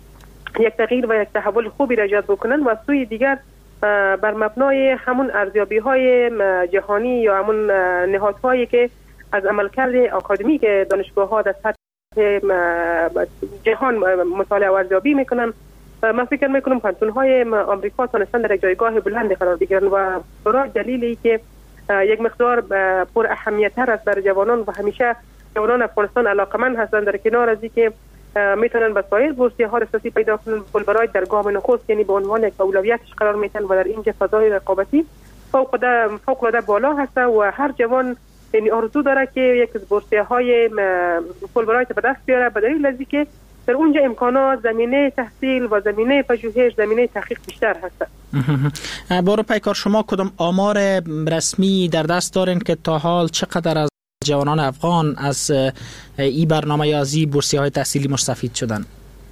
یک تغییر و یک تحول خوبی را ایجاد بکنن و سوی دیگر بر مبنای همون ارزیابی‌های جهانی یا همون نهادهایی که از عملکرد آکادمیک دانشگاه‌ها در سطح جهان مطالعه و ارزیابی میکنن. من فکر میکنم کانتون‌های آمریکا تونستن در یک جایگاه بلند قرار بگیرن و برای دلیلی که یک مقدار پر اهمیت‌تر است برای جوانان و همیشه جوانان افغانستان علاقمند هستند در کنار از اینکه میتونن به سایر بورسیه‌ها دسترسی پیدا کنن. فولبرایت در گام نخست یعنی به عنوان یک اولویتش قرار میتن و در اینجا فضای رقابتی فوق‌العاده بالا هست و هر جوان یعنی آرزو داره که یک از بورسیه‌های فولبرایت به دست بیاره به دلیل از اینکه در اونجا امکانات، زمینه تحصیل و زمینه پژوهش، زمینه تحقیق بیشتر هست. بارو پیکار، شما کدام آمار رسمی در دست دارین که تا حال چقدر از جوانان افغان از این برنامه یا از این بورسیه‌های تحصیلی مستفید شدن؟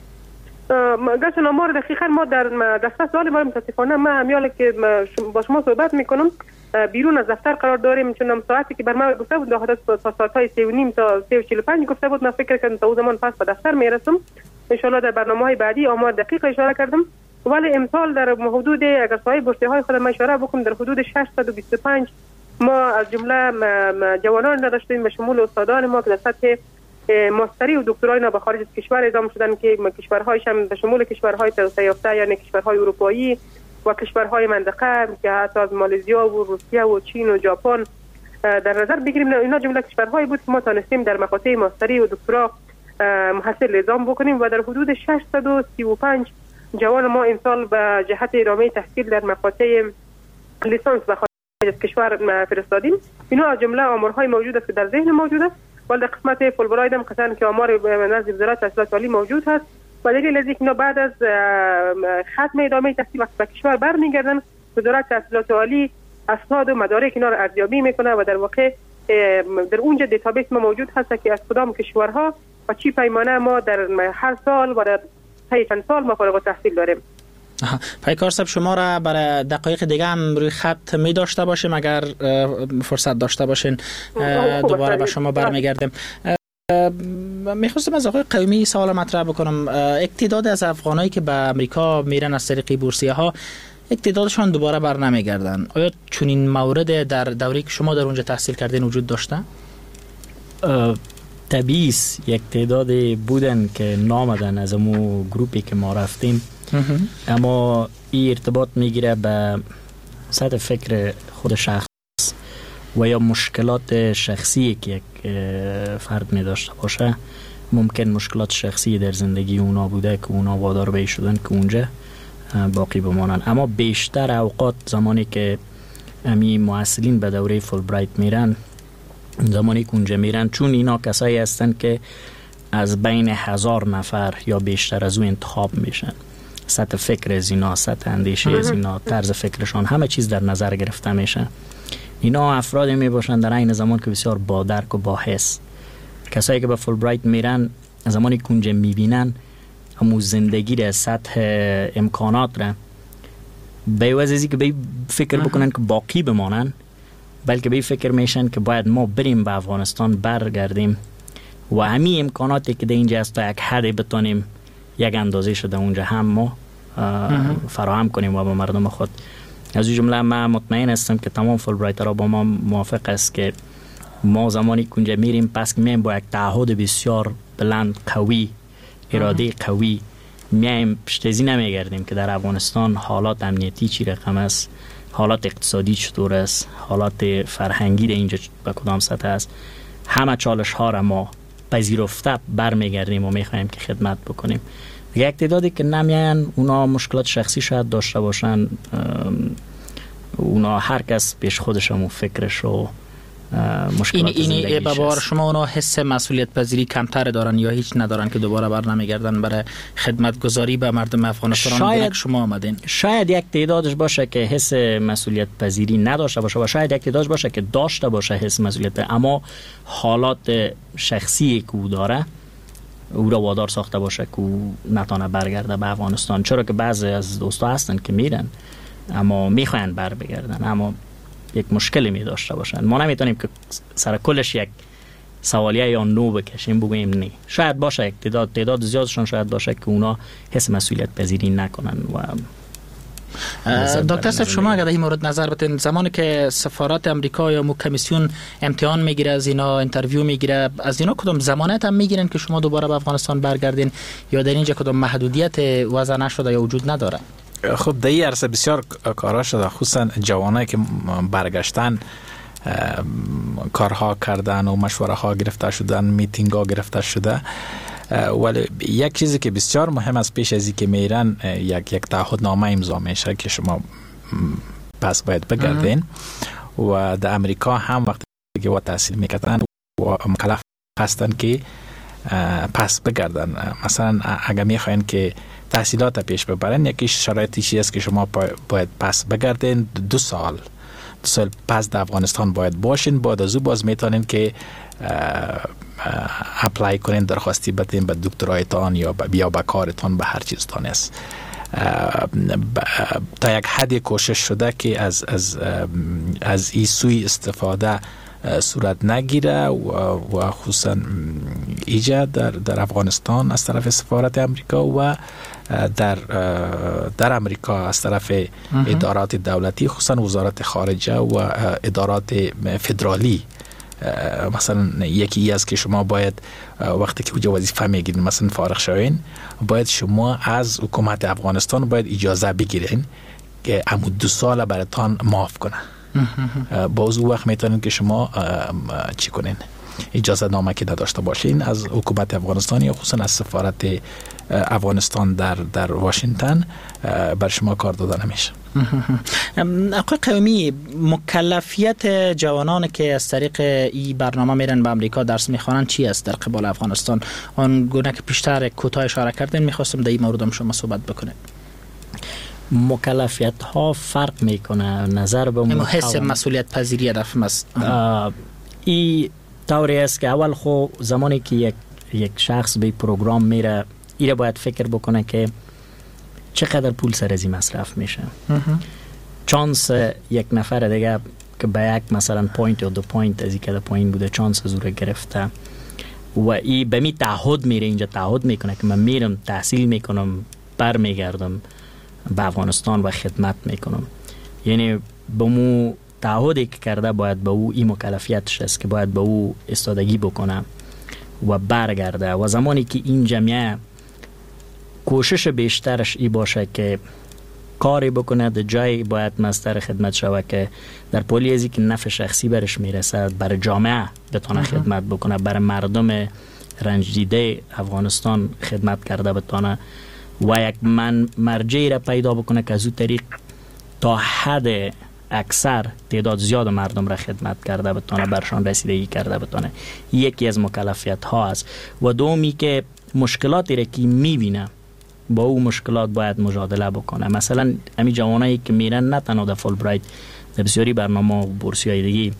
گفتن آمار دقیقاً ما در دسترس داریم، ولی متاسفانه من همیاله که با شما صحبت میکنم بیرون از دفتر قرار داریم، چون ساعتی که بر ما گفته بود تا ساعت‌های 3:30 تا 3:45 گفته بود. من فکر کردم تا اون زمان پس به دفتر میرسم. ان شاء الله در برنامه‌های بعدی آمار دقیق اشاره کردم، ولی امسال در حدود اگر صاحب بورسیه‌های خود ما اشاره بکنم در حدود 625 ما از جمله جوانان داشتیم به شمول استادان ما که در سطح ماستری و دکترای به خارج از کشور اعزام شدن که کشورهایش هم به شمول کشورهای توسعه یافته یعنی کشورهای اروپایی و کشورهای منطقه که حتی از مالزیا و روسیه و چین و ژاپن در نظر بگیریم. اینا جمله کشورهایی بود که ما تونستیم در مقاطع ماستری و دکترا محصل اعزام بکنیم و در حدود 635 جوان ما امسال به جهت ادامه تحصیل در مقاطع لیسانس و خارج از کشور فرستادیم. اینا از جمله آمارهای موجود است که در ذهن موجود است، ولی در قسمت فولبرایت هم قطعاً که آمار نزد وزارت تحصیلات عالی موجود هست و دلیل از اینکه بعد از ختم ادامه تحصیل وقتی به کشور برمیگردن وزارت تحصیلات عالی اسناد و مدارک اینا را ارزیابی میکنه و در واقع در اونجا دیتابیس ما موجود هست که از کدام کشورها و چی پیمانه ما در هر سال و در طی چند سال ما فارغ التحصیل داریم. پیکار صاحب، شما را برای دقایق دیگه هم روی خط می داشته باشیم اگر فرصت داشته باشین دوباره به شما برمیگردیم. میخواستم از آقای قومی سوال مطرح بکنم. تعداد از افغانایی که به امریکا میرن از طریق بورسیه ها تعدادشان دوباره بر نمیگردن. آیا چنین مورد در دوری که شما در اونجا تحصیل کردین وجود داشته؟ طبیعی یک تعداد بودن که نامدن از امو گروپی که ما رفتیم، اما این ارتباط میگیره به سطح فکر خود شخص و یا مشکلات شخصی که یک فرد می داشته باشه. ممکن مشکلات شخصی در زندگی اونا بوده که اونا وادار به شدن که اونجا باقی بمانن. اما بیشتر اوقات زمانی که امی معسلین به دوره فولبرایت میرن، زمانی که اونجا میرن، چون اینا کسایی هستن که از بین 1000 نفر یا بیشتر از او انتخاب میشن، سطح فکر از اینا، سطح اندیشه از اینا، طرز فکرشان، همه چیز در نظر گرفته میشه. اینا افرادی می باشن در این زمان که بسیار با درک و با حس. کسایی که به فولبرایت میرن زمانی که اونجا میبینن همون زندگی را، سطح امکانات را، به عوض ازی که به فکر بکنن که باقی بمانن، بلکه به فکر میشن که باید ما بریم به افغانستان برگردیم و همین امکاناتی که در اینجا هست تا یک حدی بتونیم یک اندازه شده اونجا هم ما فراهم کنیم و به مردم خود. از این جمله من مطمئن هستم که تمام فولبرایترها با ما موافق است که ما زمانی که اونجا میریم پس که میایم با یک تعهد بسیار بلند، قوی، اراده قوی میایم، پشتیزی نمیگردیم که در افغانستان حالات امنیتی چی رقم است، حالات اقتصادی چطور است، حالات فرهنگی در اینجا به کدام سطح است. همه چالش ها را ما پذیرفته برمیگردیم و میخوایم که خدمت بکنیم. یک تعدادی که نمیان، اونا مشکلات شخصی شاید داشته باشن، اونا هر کس پیش خودش و فکرش و مشکلات این به بار شما اونا حس مسئولیت پذیری کمتر دارن یا هیچ ندارن که دوباره بر نمیگردن برای خدمت گذاری به مردم افغانستان؟ شاید شما آمدین، شاید یک تعدادش باشه که حس مسئولیت پذیری نداشته باشه و شاید یک تعدادش باشه که داشته باشه حس مسئولیت، اما حالات شخصی که او داره او را وادار ساخته باشه که او نتانه برگرده به افغانستان. چرا که بعضی از دوستا هستن که میرن اما میخواین بر بگردن، اما یک مشکلی می داشته باشن. ما نمیتونیم که سر کلش یک سوالیه یا نو بکشیم بگوییم نه. شاید باشه یک تعداد زیادشون شاید باشه که اونا حس مسئولیت پذیری نکنن. و دکتر صاحب شما اگر در این مورد نظر بدین، زمانی که سفارت امریکا یا کمیسیون امتحان میگیره از اینا، اینترویو میگیره از اینا، کدام ضمانت هم میگیرن که شما دوباره به افغانستان برگردین یا در اینجا کدام محدودیت وضع نشده یا وجود نداره؟ خب در این عرصه بسیار کارها شده، خصوصا جوانایی که برگشتن کارها کردن و مشوره ها گرفته شدن، میتینگ ها گرفته شده. ولی یک چیزی که بسیار مهم است پیش از اینکه میرن یک تعهدنامه امضا میشه که شما پس باید بگردین و در امریکا هم وقتی که و تحصیل میکردن و مکلف هستن که پس بگردن. مثلا اگر میخواین که تحصیلات پیش ببرن، یکی شرایطی است که شما باید پس بگردین 2 سال پس در افغانستان باید باشین. بعد از او باز میتونین که اپلای کنین، درخواستی بدین به دکترایتان یا به کارتان، به هر چیزتان است. تا یک حدی کوشش شده که از این سوی استفاده صورت نگیره و خصوصا ایجاد در افغانستان از طرف سفارت امریکا و در امریکا از طرف ادارات دولتی، خصوصا وزارت خارجه و ادارات فدرالی. مثلا یکی از که شما باید وقتی که اونجا وظیفه میگیرین، مثلا فارغ شوین، باید شما از حکومت افغانستان باید اجازه بگیرین که امو 2 سال براتان معاف کنه. باز او وقت میتونین که شما چی کنین، اجازه نامه که نداشته باشین از حکومت افغانستان یا خصوصا از سفارت افغانستان در واشنگتن بر شما کار داده نمیشه. آقای قیومی، مکلفیت جوانان که از طریق این برنامه میرن به امریکا درس میخوانن چی است در قبال افغانستان؟ آن گونه که پیشتر کوتاه اشاره کردین، میخواستم در این مورد هم شما صحبت بکنید. مکلفیت ها فرق میکنه نظر به اما حس مسئولیت پذیری هدف است. این طوری است که اول خو زمانی که یک شخص به پروگرام میره، ایره باید فکر بکنه که چقدر پول سر از این مصرف میشه. چانس یک نفر دیگه که به یک مثلا پوینت یا 2 پوینت از این که پایین بوده چانس از او رو گرفته و ای به می تعهد میره، اینجا تعهد میکنه که من میرم تحصیل میکنم برمیگردم به افغانستان و خدمت میکنم. یعنی به مو تعهدی که کرده باید به او این مکلفیتش است که باید به او استادگی بکنه و برگرده. و زمانی که این جمعیه کوشش بیشترش ای باشه که کاری بکنه در جایی باید مستر خدمت شوه که در پولی ازی که نفع شخصی برش میرسد برای جامعه بتونه خدمت بکنه، برای مردم رنج دیده افغانستان خدمت کرده بتونه و یک مرجعی را پیدا بکنه که از او طریق تا حد اکثر تعداد زیاد مردم را خدمت کرده بتونه، برشان رسیدگی کرده بتونه. یکی از مکلفیت ها است. و دومی که مشکلاتی را که میبینه با او مشکلات باید مجادله بکنه. مثلا امی جوانایی که میرن نه تنها در فولبرایت، در بسیاری برنامه و بورسیای دیگه،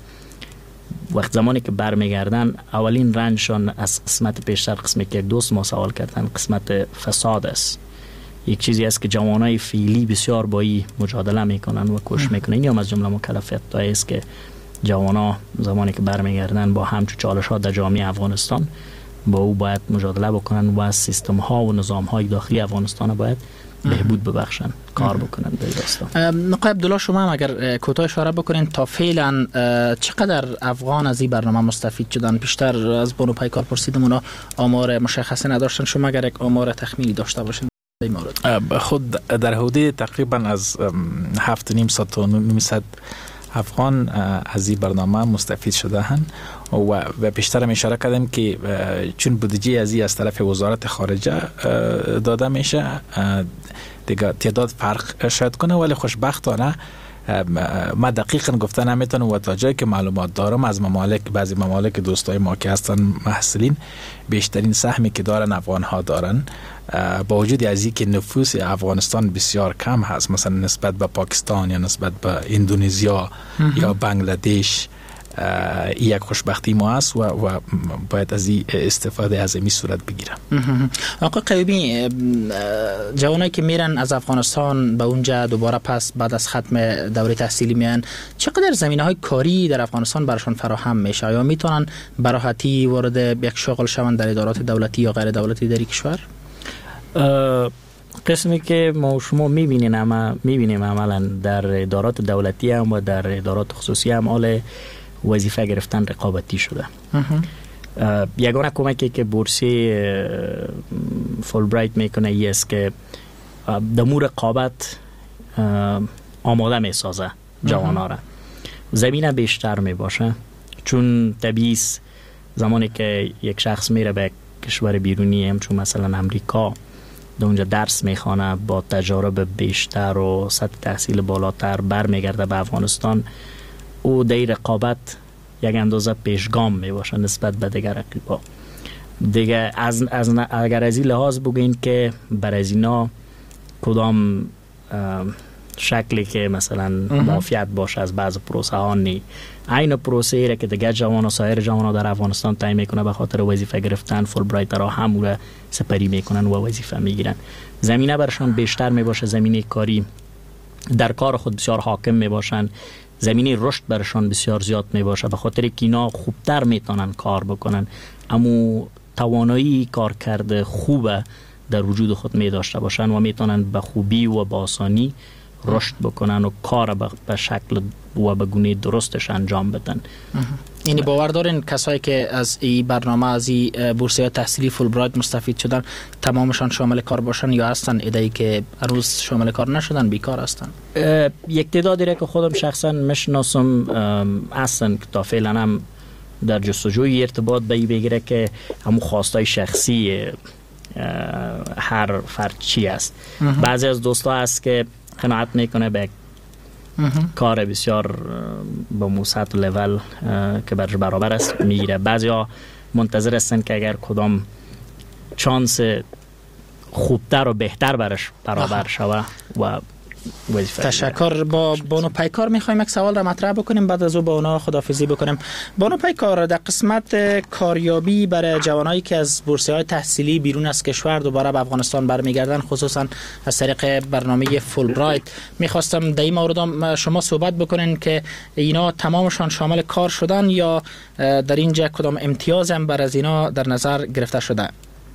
وقت زمانی که برمیگردن اولین رنجشان از قسمت پیشتر، قسمی که یک دوست ما سوال کردن، قسمت فساد است. یک چیزی است که جوانای فعلی بسیار با این مجادله میکنن و کوشش میکنن. این هم از جمله مکلفیت است که جوانا زمانی که برمیگردن با همچون چالشات در جامعه افغانستان با او باید مجادله بکنن و سیستم ها و نظام های داخلی افغانستان باید بهبود ببخشن، کار بکنن به داستان. نقای عبدالله، شما هم اگر کوتاه اشاره بکنین تا فعلا چقدر افغان از این برنامه مستفید شدن؟ بیشتر از بانو پیکار پرسیدم، اونا آمار مشخصی نداشتن. شما اگر یک آمار تخمینی داشته باشین این مورد. خود در حدود تقریبا از 7.5 تا 900 افغان از این برنامه مستفید شده هستند و بیشتر هم اشاره کردم که چون بودجه از این از طرف وزارت خارجه داده میشه دیگه تعداد فرق شاید کنه، ولی خوشبختانه ما دقیقاً گفته نمیتونم و تا جایی که معلومات دارم از بعضی ممالک دوستای ما که هستن محصلین بیشترین سهمی که دارن افغان ها دارن، با وجود از این که نفوس افغانستان بسیار کم هست، مثلا نسبت به پاکستان یا نسبت به اندونزیا یا بنگلادش، یک خوشبختی ما است و باید از این استفاده از این صورت بگیرم. آقا قیومی، جوانایی که میرن از افغانستان به اونجا دوباره پس بعد از ختم دوره تحصیلی میان، چقدر زمینه‌های کاری در افغانستان براشون فراهم میشه؟ یا میتونن به راحتی وارد یک شغل شون در ادارات دولتی یا غیر دولتی در کشور؟ قسمی که ما شما میبینیم عملا در ادارات دولتی هم و در ادارات خصوصی هم حال وظیفه گرفتن رقابتی شده. یگانه کمکی که بورسی فولبرایت میکنه ای است که دمور رقابت آماده میسازه جوانا را، زمینه بیشتر میباشه. چون طبیعی زمانی که یک شخص میره به کشور بیرونی هم چون مثلا امریکا در اونجا درس میخوانه با تجارب بیشتر و سطح تحصیل بالاتر برمیگرده به افغانستان، او در رقابت یک اندازه پیشگام میباشه نسبت به دیگر رقیبا دیگه. اگر از این لحاظ بگین که بر از اینا کدام شکلی که مثلا معافیت باشه از بعض پروسه ها نی، این پروسه ایره که دیگه جوان و سایر جوان ها در افغانستان تعیین میکنه به خاطر وظیفه گرفتن، فولبرایت را همون سپری میکنن و وظیفه میگیرن. زمینه برشان بیشتر میباشه، زمینه کاری در کار خود بسیار حاکم میباشن، زمینه رشد برشان بسیار زیاد میباشه به خاطر که اینا خوبتر میتونن کار بکنن، اما توانایی کار کرده خوبه در وجود خود می داشته باشن و میتونن به خوبی و به آسانی رشد بکنن و کار به شکل و به گونه درستش انجام بدن. یعنی باور دارین کسایی که از این برنامه از این بورسیه تحصیلی فولبرایت مستفید شدن تمامشان شامل کار باشن یا هستن ایده‌ای که هنوز شامل کار نشدن بیکار هستن؟ یک تعدادی را که خودم شخصا میشناسم هستن که تا فعلا هم در جستجوی ارتباط به این بگیره که همون خواستای شخصی هر فرد چی است. بعضی از دوستا هست که قناعت میکنه به کار بسیار با موسط و لیول که برش برابر است میگیره. بعضی ها منتظر هستن که اگر کدام چانس خوبتر و بهتر برش برابر شوه و تشکر. با بانو پیکار میخوایم یک سوال را مطرح بکنیم، بعد از او با اونا خداحافظی بکنیم. بانو پیکار، در قسمت کاریابی برای جوانایی که از بورسیه‌های تحصیلی بیرون از کشور دوباره به افغانستان برمیگردن، خصوصا از طریق برنامه فولبرایت، میخواستم در این مورد شما صحبت بکنین که اینا تمامشان شامل کار شدن یا در اینجا کدام امتیاز هم بر از اینا در نظر گرفته شده؟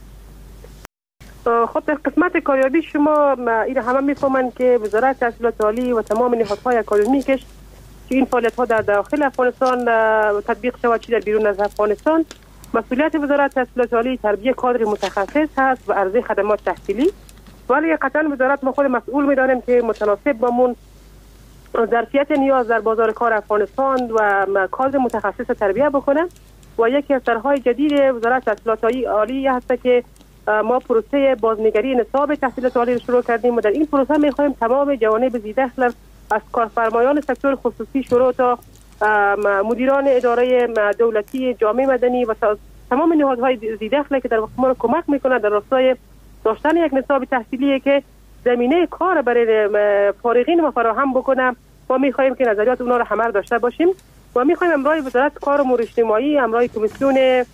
خب در قسمت کاریابی شما این همه میفهمند که وزارت تحصیلات عالی و تمام نهادهای اکادمیکش که این فعالیت ها در داخل افغانستان تطبیق شود چی در بیرون از افغانستان. مسئولیت وزارت تحصیلات عالی تربیت کادر متخصص هست و عرضه خدمات تحصیلی، ولی قطعا وزارت ما خود مسئول می‌دانیم که متناسب با مون ظرفیت نیاز در بازار کار افغانستان و کادر متخصص تربیت بکنه. و یکی از طرح‌های جدید وزارت تحصیلات عالی هست که ما پروسه بازنگری نصاب تحصیلات عالی رو شروع کردیم و در این پروسه می‌خواهیم تمام جوانب ذی‌دخل از کارفرمایان سکتور خصوصی شروع تا مدیران اداره دولتی، جامعه مدنی و تمام نهادهای ذی‌دخل که در واقع ما رو کمک میکنه در راستای داشتن یک نصاب تحصیلی که زمینه کار برای فارغین ما فراهم بکنه. ما می‌خواهیم که نظریات اونا رو همه داشته باشیم و می‌خواهیم امرای وزارت کار امور اجتماعی، امرای کمیسیون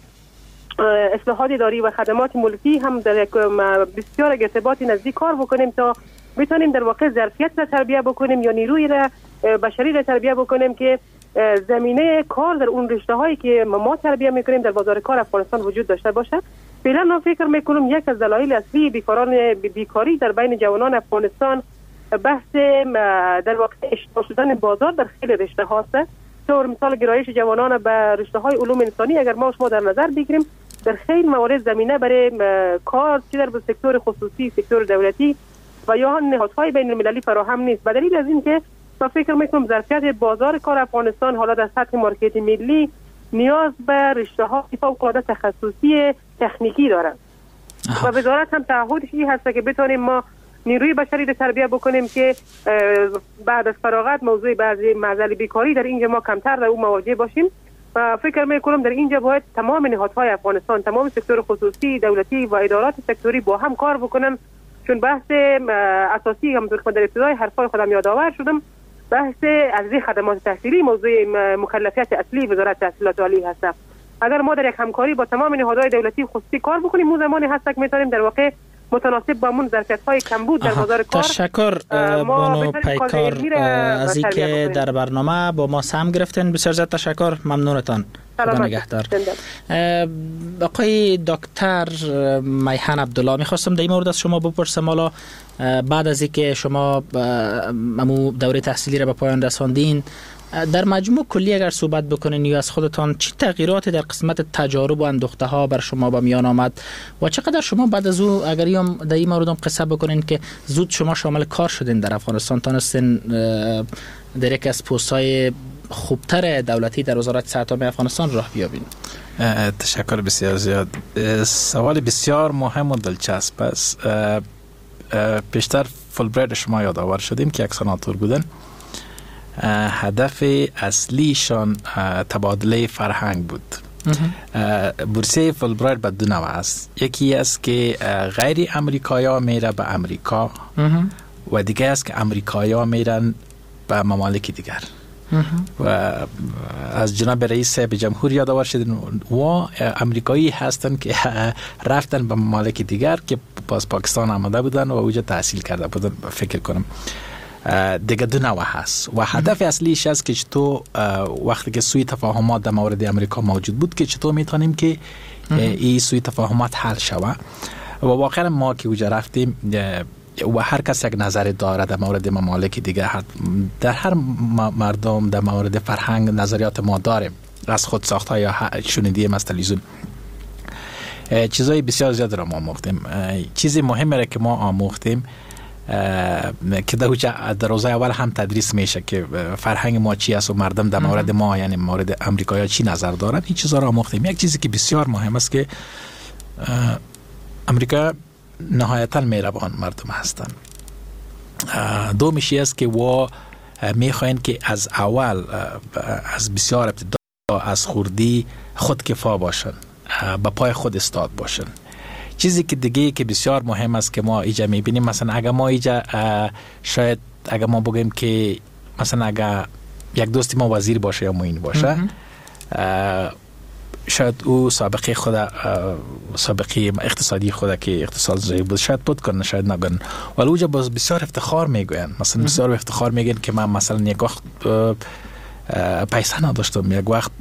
اصلاحات اداری و خدمات ملکی هم در یک بسیار ارتباطی نزدیک کار بکنیم تا بتونیم در واقع ظرفیت را تربیت بکنیم یا نیروی را بشری را تربیت بکنیم که زمینه کار در اون رشته هایی که ما تربیت میکنیم در بازار کار افغانستان وجود داشته باشه. فعلا من فکر میکنم یک از دلایل اصلی بیکاری در بین جوانان افغانستان بحث در واقع اشتغال شدن بازار در خیلی رشته هاست. طور مثال گرایش جوانان به رشته های علوم انسانی اگر ما شما در نظر بگیریم در خیلی موارد زمینه برای کار چه در سکتور خصوصی، سکتور دولتی و یا نهادهای بین المللی فراهم نیست. به دلیل از این که من فکر میکنم ظرفیت بازار کار افغانستان حالا در سطح مارکت ملی نیاز به رشته ها فوق‌العاده تخصصی تکنیکی دارد و وزارت هم تعهدش این هست که بتونیم ما نیروی بشری رو تربیت بکنیم که بعد از فراغت موضوع بعضی معضل بیکاری در اینجا ما کمتر در اون مواجه باشیم. و فکر میکنم در اینجا باید تمام نهادهای افغانستان، تمام سکتور خصوصی، دولتی و ادارات سکتوری با هم کار بکنن، چون بحث اساسی هم در ابتدای حرفای خودم یادآور شدم بحث عرضه خدمات تحصیلی موضوع مکلفیت اصلی وزارت تحصیلات عالی هست. اگر ما در یک همکاری با تمام نهادهای دولتی خصوصی کار بکنیم اون زمانی هست که میتونیم در واقع متناسب با همون ظرفیت‌های کمبود در بازار کار. تشکر بانو پیکار از اینکه در برنامه با ما سهم گرفتین. بسیار زیاد تشکر، ممنونتان. خدا نگهدار. آقای دکتر میهن عبدالله، میخواستم در این مورد از شما بپرسم، حالا بعد از اینکه شما امو دوره تحصیلی را به پایان رساندین، در مجموع کلی اگر صحبت بکنین یا از خودتان چی تغییراتی در قسمت تجارب و اندوخته ها بر شما به میان آمد و چقدر شما بعد از او اگر در این مورد هم قصه بکنین که زود شما شامل کار شدین در افغانستان، تانستین در یک از پست های خوبتر دولتی در وزارت صحت عامه افغانستان راه بیابین؟ تشکر بسیار زیاد. سوال بسیار مهم و دلچسب است. پیشتر فولبرایت شما یادآور شدیم که یک سناتور بودن. هدف اصلیشان تبادله فرهنگ بود. بورسیه فولبرایت به دو نوع است. یکی است که غیر امریکایا میره به امریکا و دیگه است که امریکایا میرن به ممالک دیگر. و از جناب رئیس به جمهور یادآور شدن و امریکایی هستن که رفتن به ممالک دیگر که باز پاکستان آمده بودن و اوجا تحصیل کرده بودن. فکر کنم دیگه دو نوع هست و هدف اصلیش است که چطور وقتی که سوی تفاهمات در مورد امریکا موجود بود که چطور میتونیم که این سوی تفاهمات حل شود. و واقعا ما که اوجا رفتیم و هر کس یک نظر داره در مورد ممالک دیگه، در هر مردم در مورد فرهنگ نظریات ما داریم، از خود ساخته یا شنیدیم از تلویزیون. چیزای بسیار زیاد را ما آموختیم. چیزی مهمه که ما آموختیم که در روزای اول هم تدریس میشه که فرهنگ ما چی است و مردم در مورد ما یعنی مورد امریکایی چی نظر دارن. این چیزا را آموختیم. یک چیزی که بسیار مهم است که امریکا نهایتا مهربان مردم هستند. دومیشی است که و میخواین که از اول از بسیار ابتدا از خوردی خودکفا باشن، با پای خود استاد باشن. چیزی که دیگه که بسیار مهم است که ما ایجا میبینیم، مثلا اگر ما ایجا شاید اگر ما بگیم که مثلا اگر یک دوستی ما وزیر باشه یا معین باشه، شاید او سابقه اقتصادی خود که اقتصاد زایی بود شاید بود کنه، شاید نگن، ولی اوجا باز بسیار افتخار میگوین. مثلا بسیار افتخار میگن که من مثلا یک وقت پیسه نداشتم، یک وقت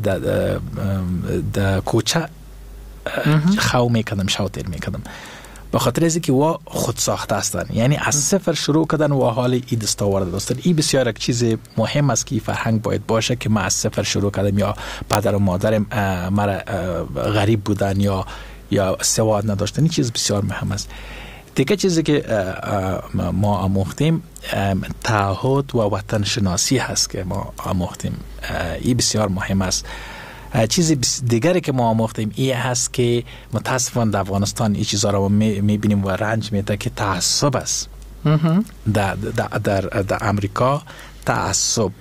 در کوچه خو میکردم، شاوتر میکردم. به خاطر از اینکه وا خود ساخته هستن، یعنی از صفر شروع کردن و حال این دستاورد داشتن. این بسیار یک چیز مهم است که فرهنگ باید باشه که من از صفر شروع کردم، یا پدر و مادرم مرا غریب بودن یا سواد نداشتن. این چیز بسیار مهم است. دیگه چیزی که ما آموختیم تعهد و وطن شناسی هست که ما آموختیم. این بسیار مهم است. چیز دیگری که ما آموختیم این هست که متاسفانه در افغانستان این چیزها را میبینیم و رنج میده که تعصب است. در امریکا تعصب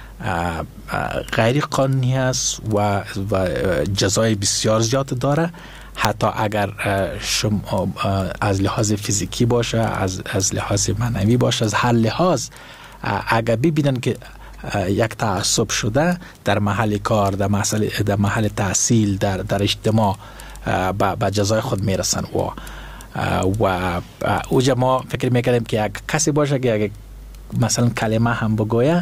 غیر قانونی است و جزای بسیار زیاد داره. حتی اگر شما از لحاظ فیزیکی باشه، از لحاظ معنوی باشه، از هر لحاظ اگر ببینن که یک تعصب شده در محل کار، در محل تحصیل، در اجتماع، به جزای خود میرسن. و اوجا ما فکر میکردیم که یک کسی باشه که اگر مثلا کلمه هم بگویه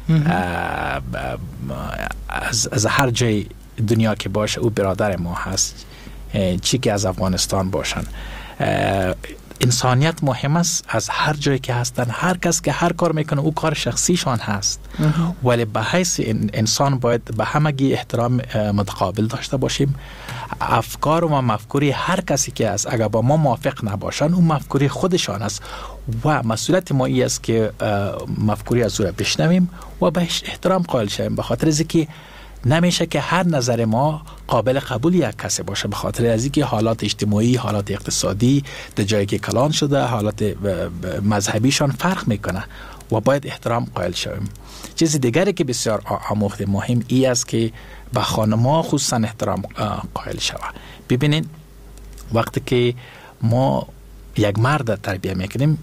از هر جای دنیا که باشه او برادر ما هست، چی که از افغانستان باشن. انسانیت مهم است. از هر جایی که هستن، هر کس که هر کار میکنه او کار شخصیشان هست، ولی به حیث انسان باید به همگی احترام متقابل داشته باشیم. افکار و مفکوری هر کسی که است اگر با ما موافق نباشن، اون مفکوری خودشان است و مسئولیت ما این است که مفکوری از او را بشنویم و بهش احترام قائل شویم، به خاطر از اینکه نمیشه که هر نظر ما قابل قبول یک کسی باشه، به خاطر از اینکه حالات اجتماعی، حالات اقتصادی در جایی که کلان شده، حالات مذهبیشان فرق میکنه و باید احترام قائل شویم. چیز دیگری که بسیار آموخته مهم ای است که به خانم‌ها خصوصا احترام قائل شود. ببینید وقتی که ما یک مرد تربیت میکنیم،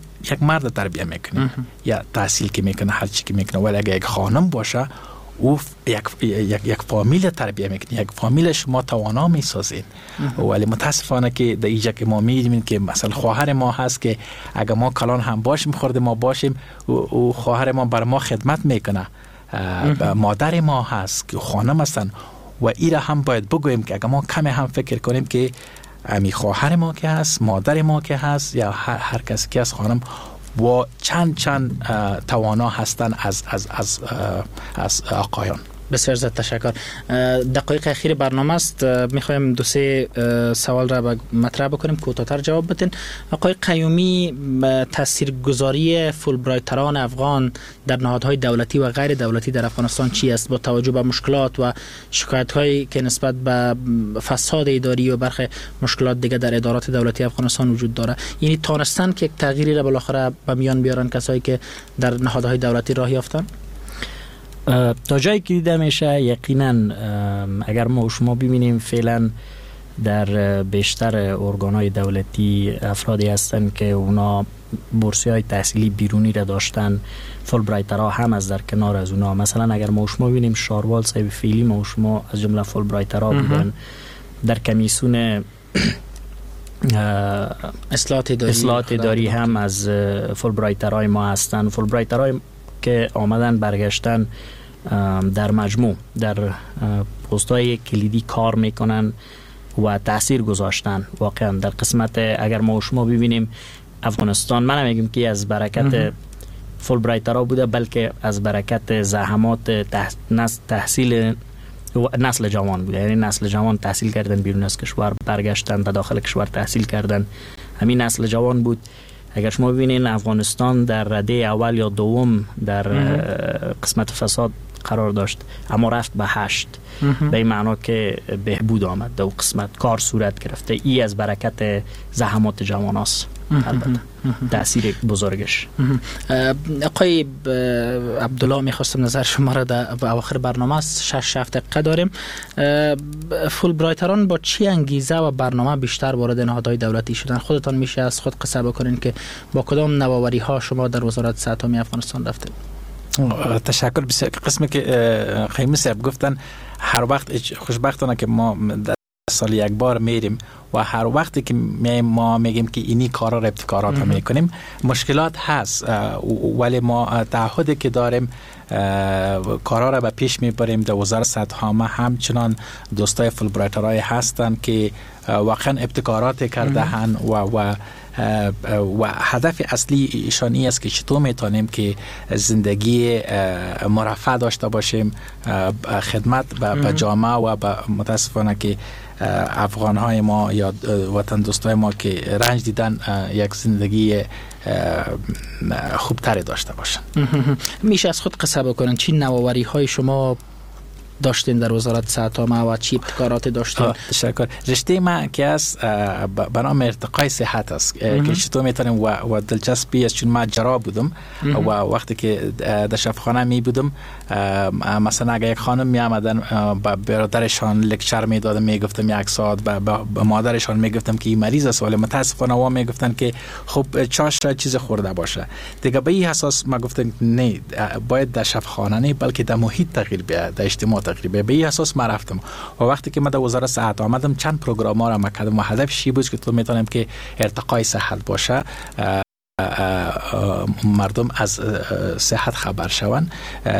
یا تحصیل که میکنه، هر چی که میکنه، ولی اگر یک خانم باشه او یک فامیل تربیت میکنه، یک فامیل شما توانا میسازین. ولی متاسفانه که در اینجا که ما میدونیم که مثلا خواهر ما هست که اگر ما کلان هم باشیم، خورد ما باشیم، او خواهر ما بر ما خدمت میکنه، مادر ما هست که خانم هستن و این را هم باید بگویم که اگر ما کمی هم فکر کنیم که امی خواهر ما که هست، مادر ما که هست، یا هر کسی که هست خانم و چند توانا هستن از آقایان. بسیار زیاد تشکر. دقایق اخیر برنامه است، میخوایم 2-3 سوال را مطرح بکنیم، کوتاه‌تر جواب بدین. آقای قیومی، تاثیرگذاری فولبرایتران افغان در نهادهای دولتی و غیر دولتی در افغانستان چی است با توجه به مشکلات و شکایت‌هایی که نسبت به فساد اداری و برخی مشکلات دیگه در ادارات دولتی افغانستان وجود داره؟ یعنی تانستن که یک تغییری را بالاخره به میان بیارن کسایی که در نهادهای دولتی راه یافتن؟ تا جایی که دیده میشه یقینا اگر ما و شما ببینیم فعلا در بیشتر ارگان‌های دولتی افرادی هستن که اونا بورسی‌های تحصیلی بیرونی را داشتن، فولبرایترها هم از در کنار از اونا. مثلا اگر ما و شما ببینیم شاروال صاحب فعلی ما و شما از جمله فولبرایترها بودن. در کمیسیون اصلاحات اداری هم از فولبرایترهای ما هستن. فولبرایترهای که آمدن برگشتن در مجموع در پست‌های کلیدی کار میکنن و تاثیر گذاشتن. واقعا در قسمت اگر ما و شما ببینیم افغانستان، من نمیگم که از برکت فولبرایترها بوده، بلکه از برکت زحمات تحصیل نسل جوان بوده. یعنی نسل جوان تحصیل کردن بیرون از کشور، برگشتن به داخل کشور تحصیل کردن، همین نسل جوان بود. اگر شما ببینین افغانستان در رده اول یا دوم در قسمت فساد قرار داشت، اما رفت به 8. به این معنا که بهبود آمد، در قسمت کار صورت گرفته. ای از برکت زحمات جواناست. البته تأثیر بزرگش. آقای عبدالله، میخواستم نظر شما را در اواخر برنامه است، 6 دقیقه داریم. فولبرایتران با چی انگیزه و برنامه بیشتر وارد نهادهای دولتی شدن؟ خودتان میشه از خود قصه بکنین که با کدام نوآوری ها شما در وزارت صحت عامه افغانستان رفتید؟ تشکر. بسیار قسمی که خیمی صاحب گفتن، هر وقت خوشبختانه که ما در سال یک بار میریم و هر وقتی که ما میگیم که اینی کارا را ابتکارات هم میکنیم مشکلات هست، ولی ما تعهدی که داریم کارا را به پیش میبریم. در وزارت صدهامه همچنان دوستای فولبرایترای هستن که واقعا ابتکارات کرده هن و هدف اصلی ایشان این است که چطور میتونیم که زندگی مرفه داشته باشیم، خدمت به جامعه و متاسفانه که افغان های ما یا وطن دوستای ما که رنج دیدن یک زندگی خوبتری داشته باشن. میشه از خود قصه بکنن چی نوآوری های شما داشتین در وزارت صحت‌عامه و چی ابتکارات داشتین؟ تشکر. رشته ما که است به نام ارتقای صحت است که چطور میتونیم و دلچسبی است، چون ما جراح بودم و وقتی که در شفاخانه می بودم مثلا اگه یک خانم می آمدن به برادرشان لکچر میدادم، میگفتم یک ساعت به مادرشان میگفتم که این مریض است، ولی متاسفانه وا میگفتن که خب چاش چیز خورده باشه دیگه. به این اساس ما گفتم نه، باید در شفاخانه نه بلکه در محیط تغییر بیاد، در اجتماع تقریبا. به این اساس ما رفتم و وقتی که من در وزارت صحت آمدم چند پروگرام را کردم و هدفش این بود که تو میتونم که ارتقای صحت باشه، مردم از صحت خبر شوند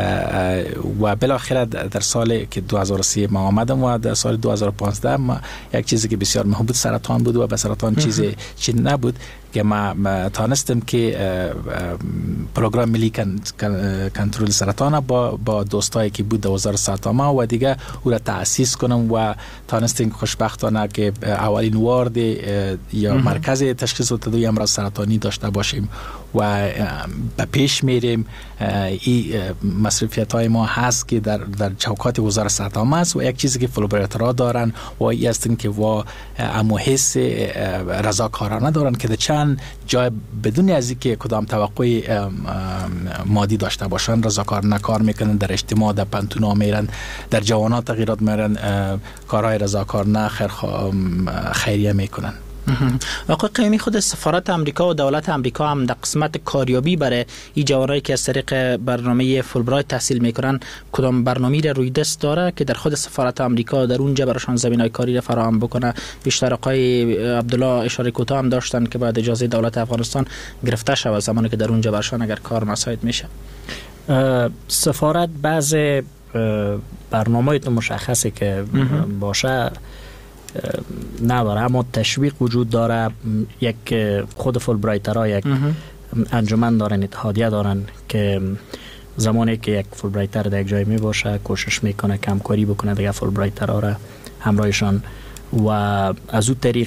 و بالاخره در سال که 2003 ما آمدم و در سال 2015 ما یک چیزی که بسیار مهم بود سرطان بود و به سرطان چیزی نبود که ما تانستم که پروگرام ملی کنترل سرطان با دوستایی که بود در وزارت صحت‌عامه و دیگه او را تأسیس کنم و تانستیم خوشبختانه که اولین وارد یا مرکز تشخیص و تداوی امراض سرطانی داشته باشیم و به پیش میریم. این مصرفیت های ما هست که در چوکات وزارت صحت‌عامه است و یک چیزی که فولبرایترها دارن و این است که و امو حس رضاکارانه دارن که در چند جای بدون از اینکه کدام توقع مادی داشته باشن رضاکارانه کار میکنن، در اجتماع در پنتونا میرن، در جوانات تغییرات میرن، کارهای رضاکارانه خیریه میکنن. آقای قیومی، خود سفارت امریکا و دولت امریکا هم در قسمت کاریابی برای این جوانایی که از طریق برنامه فولبرایت تحصیل میکنن کدام برنامه‌ای را روی دست داره که در خود سفارت امریکا در اونجا براشان زمینه‌های کاری را فراهم بکنه؟ بیشتر آقای عبدالله اشاره کوتاه هم داشتن که بعد اجازه دولت افغانستان گرفته شود زمانی که در اونجا براشان اگر کار مساعد میشه. سفارت بعض برنامه‌ای مشخصه که باشه نداره، اما تشویق وجود داره. یک خود فولبرایترها یک انجمن دارن، اتحادیه دارن که زمانی که یک فولبرایتر در یک جای می باشه کوشش میکنه همکاری بکنه دیگه فولبرایترها را همراهشان و از اون طریق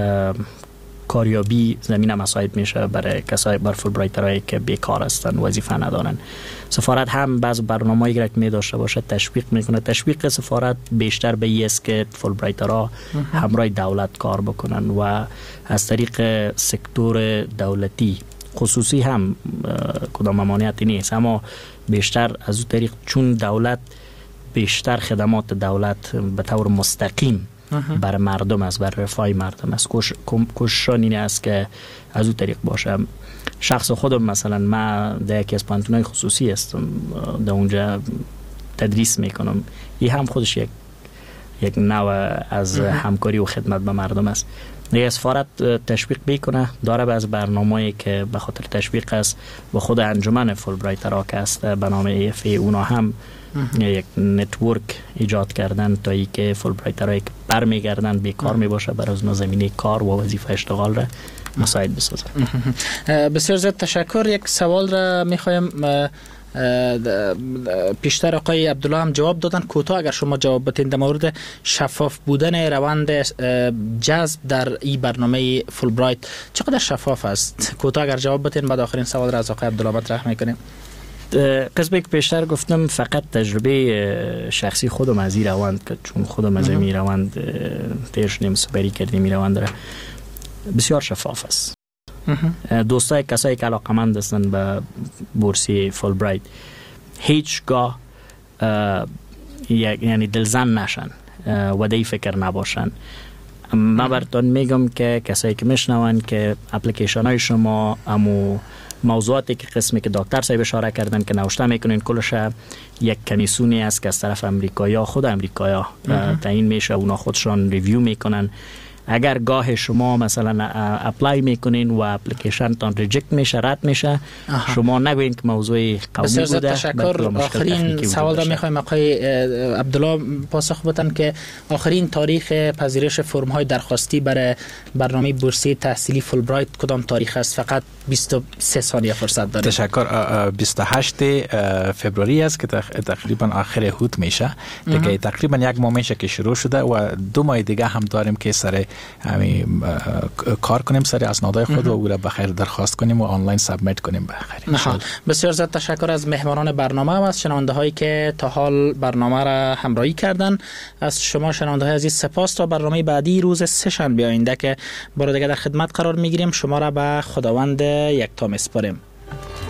کاریابی زمینه مساعد میشه برای کسای بر فولبرایترهایی که بیکار هستن، وظیفه ندارن. سفارت هم بعض برنامه‌ای که می داشته باشه تشویق میکنه. تشویق سفارت بیشتر به این است که فولبرایترها همراه دولت کار بکنن و از طریق سکتور دولتی خصوصی هم کدام ممانعتی نیست، اما بیشتر از اون طریق چون دولت بیشتر خدمات دولت به طور مستقیم بر مردم است، بر رفاه مردم است، کوششان این است که از اون طریق باشه. شخص خودم مثلا من در یکی از پانتونای خصوصی هستم، در اونجا تدریس میکنم. این هم خودش یک نوع از همکاری و خدمت به مردم است. دیگه سفارت تشویق میکنه، داره بعض برنامه‌ای که به خاطر تشویق است و خود انجمن فولبرایترها که است به نام AFA اونا هم یک نتورک ایجاد کردن تا ای که فولبرایترهایی که برمیگردن بیکار میباشه برای از زمینه کار و وظیفه اشتغال را مساعد بسازن. بسیار زیاد تشکر. یک سوال را میخوایم پیشتر آقای عبدالله هم جواب دادن، کوتاه اگر شما جواب بدین در مورد شفاف بودن روند جذب در این برنامه فولبرایت چقدر شفاف است؟ کوتاه اگر جواب بدین بعد آخرین سوال را از آقای عبدالله مطرح میکنیم. قسمی که پیشتر گفتم فقط تجربه شخصی خودم از این روند که چون خودم از این روند تیر شدیم سپری کردیم، این روند را بسیار شفاف است. دوستای کسایی که علاقمند هستن به بورسی فولبرایت هیچگاه یعنی دلزن نشن و دی فکر نباشن. من براتون میگم که کسایی که میشنون که اپلیکیشن های شما امو موضوعاتی که قسمی که دکتر صاحب اشاره کردن که نوشته میکنین کلش یک کمیسیونی است که از طرف امریکایی خود امریکایی تعیین میشه، اونا خودشان ریویو میکنن اگر گاه شما مثلا اپلای میکنین و اپلیکیشن تان ریجکت میشه، رد میشه، شما نگوین که موضوع قومی بوده. تشکر. آخرین سوال را میخوایم آقای عبدالله پاسخ بدن که آخرین تاریخ پذیرش فرم های درخواستی برای برنامه بورسیه تحصیلی فولبرایت کدام تاریخ است؟ فقط 23 ثانیه فرصت دارید. تشکر. 28 فوریه است که تقریبا آخر هوت میشه دیگه. تقریبا یک ماه میشه که شروع شده و 2 ماه دیگه هم داریم که سر کار کنیم سر اسنادهای خود و او را بخیر درخواست کنیم و آنلاین سابمیت کنیم بخیر. بسیار زیاد تشکر از مهمانان برنامه و از شنونده هایی که تا حال برنامه را همراهی کردن. از شما شنونده های عزیز سپاس. تا برنامه بعدی روز سه شنبه آینده که بار دیگه در خدمت قرار میگیریم شما را به خداوند یکتا میسپاریم.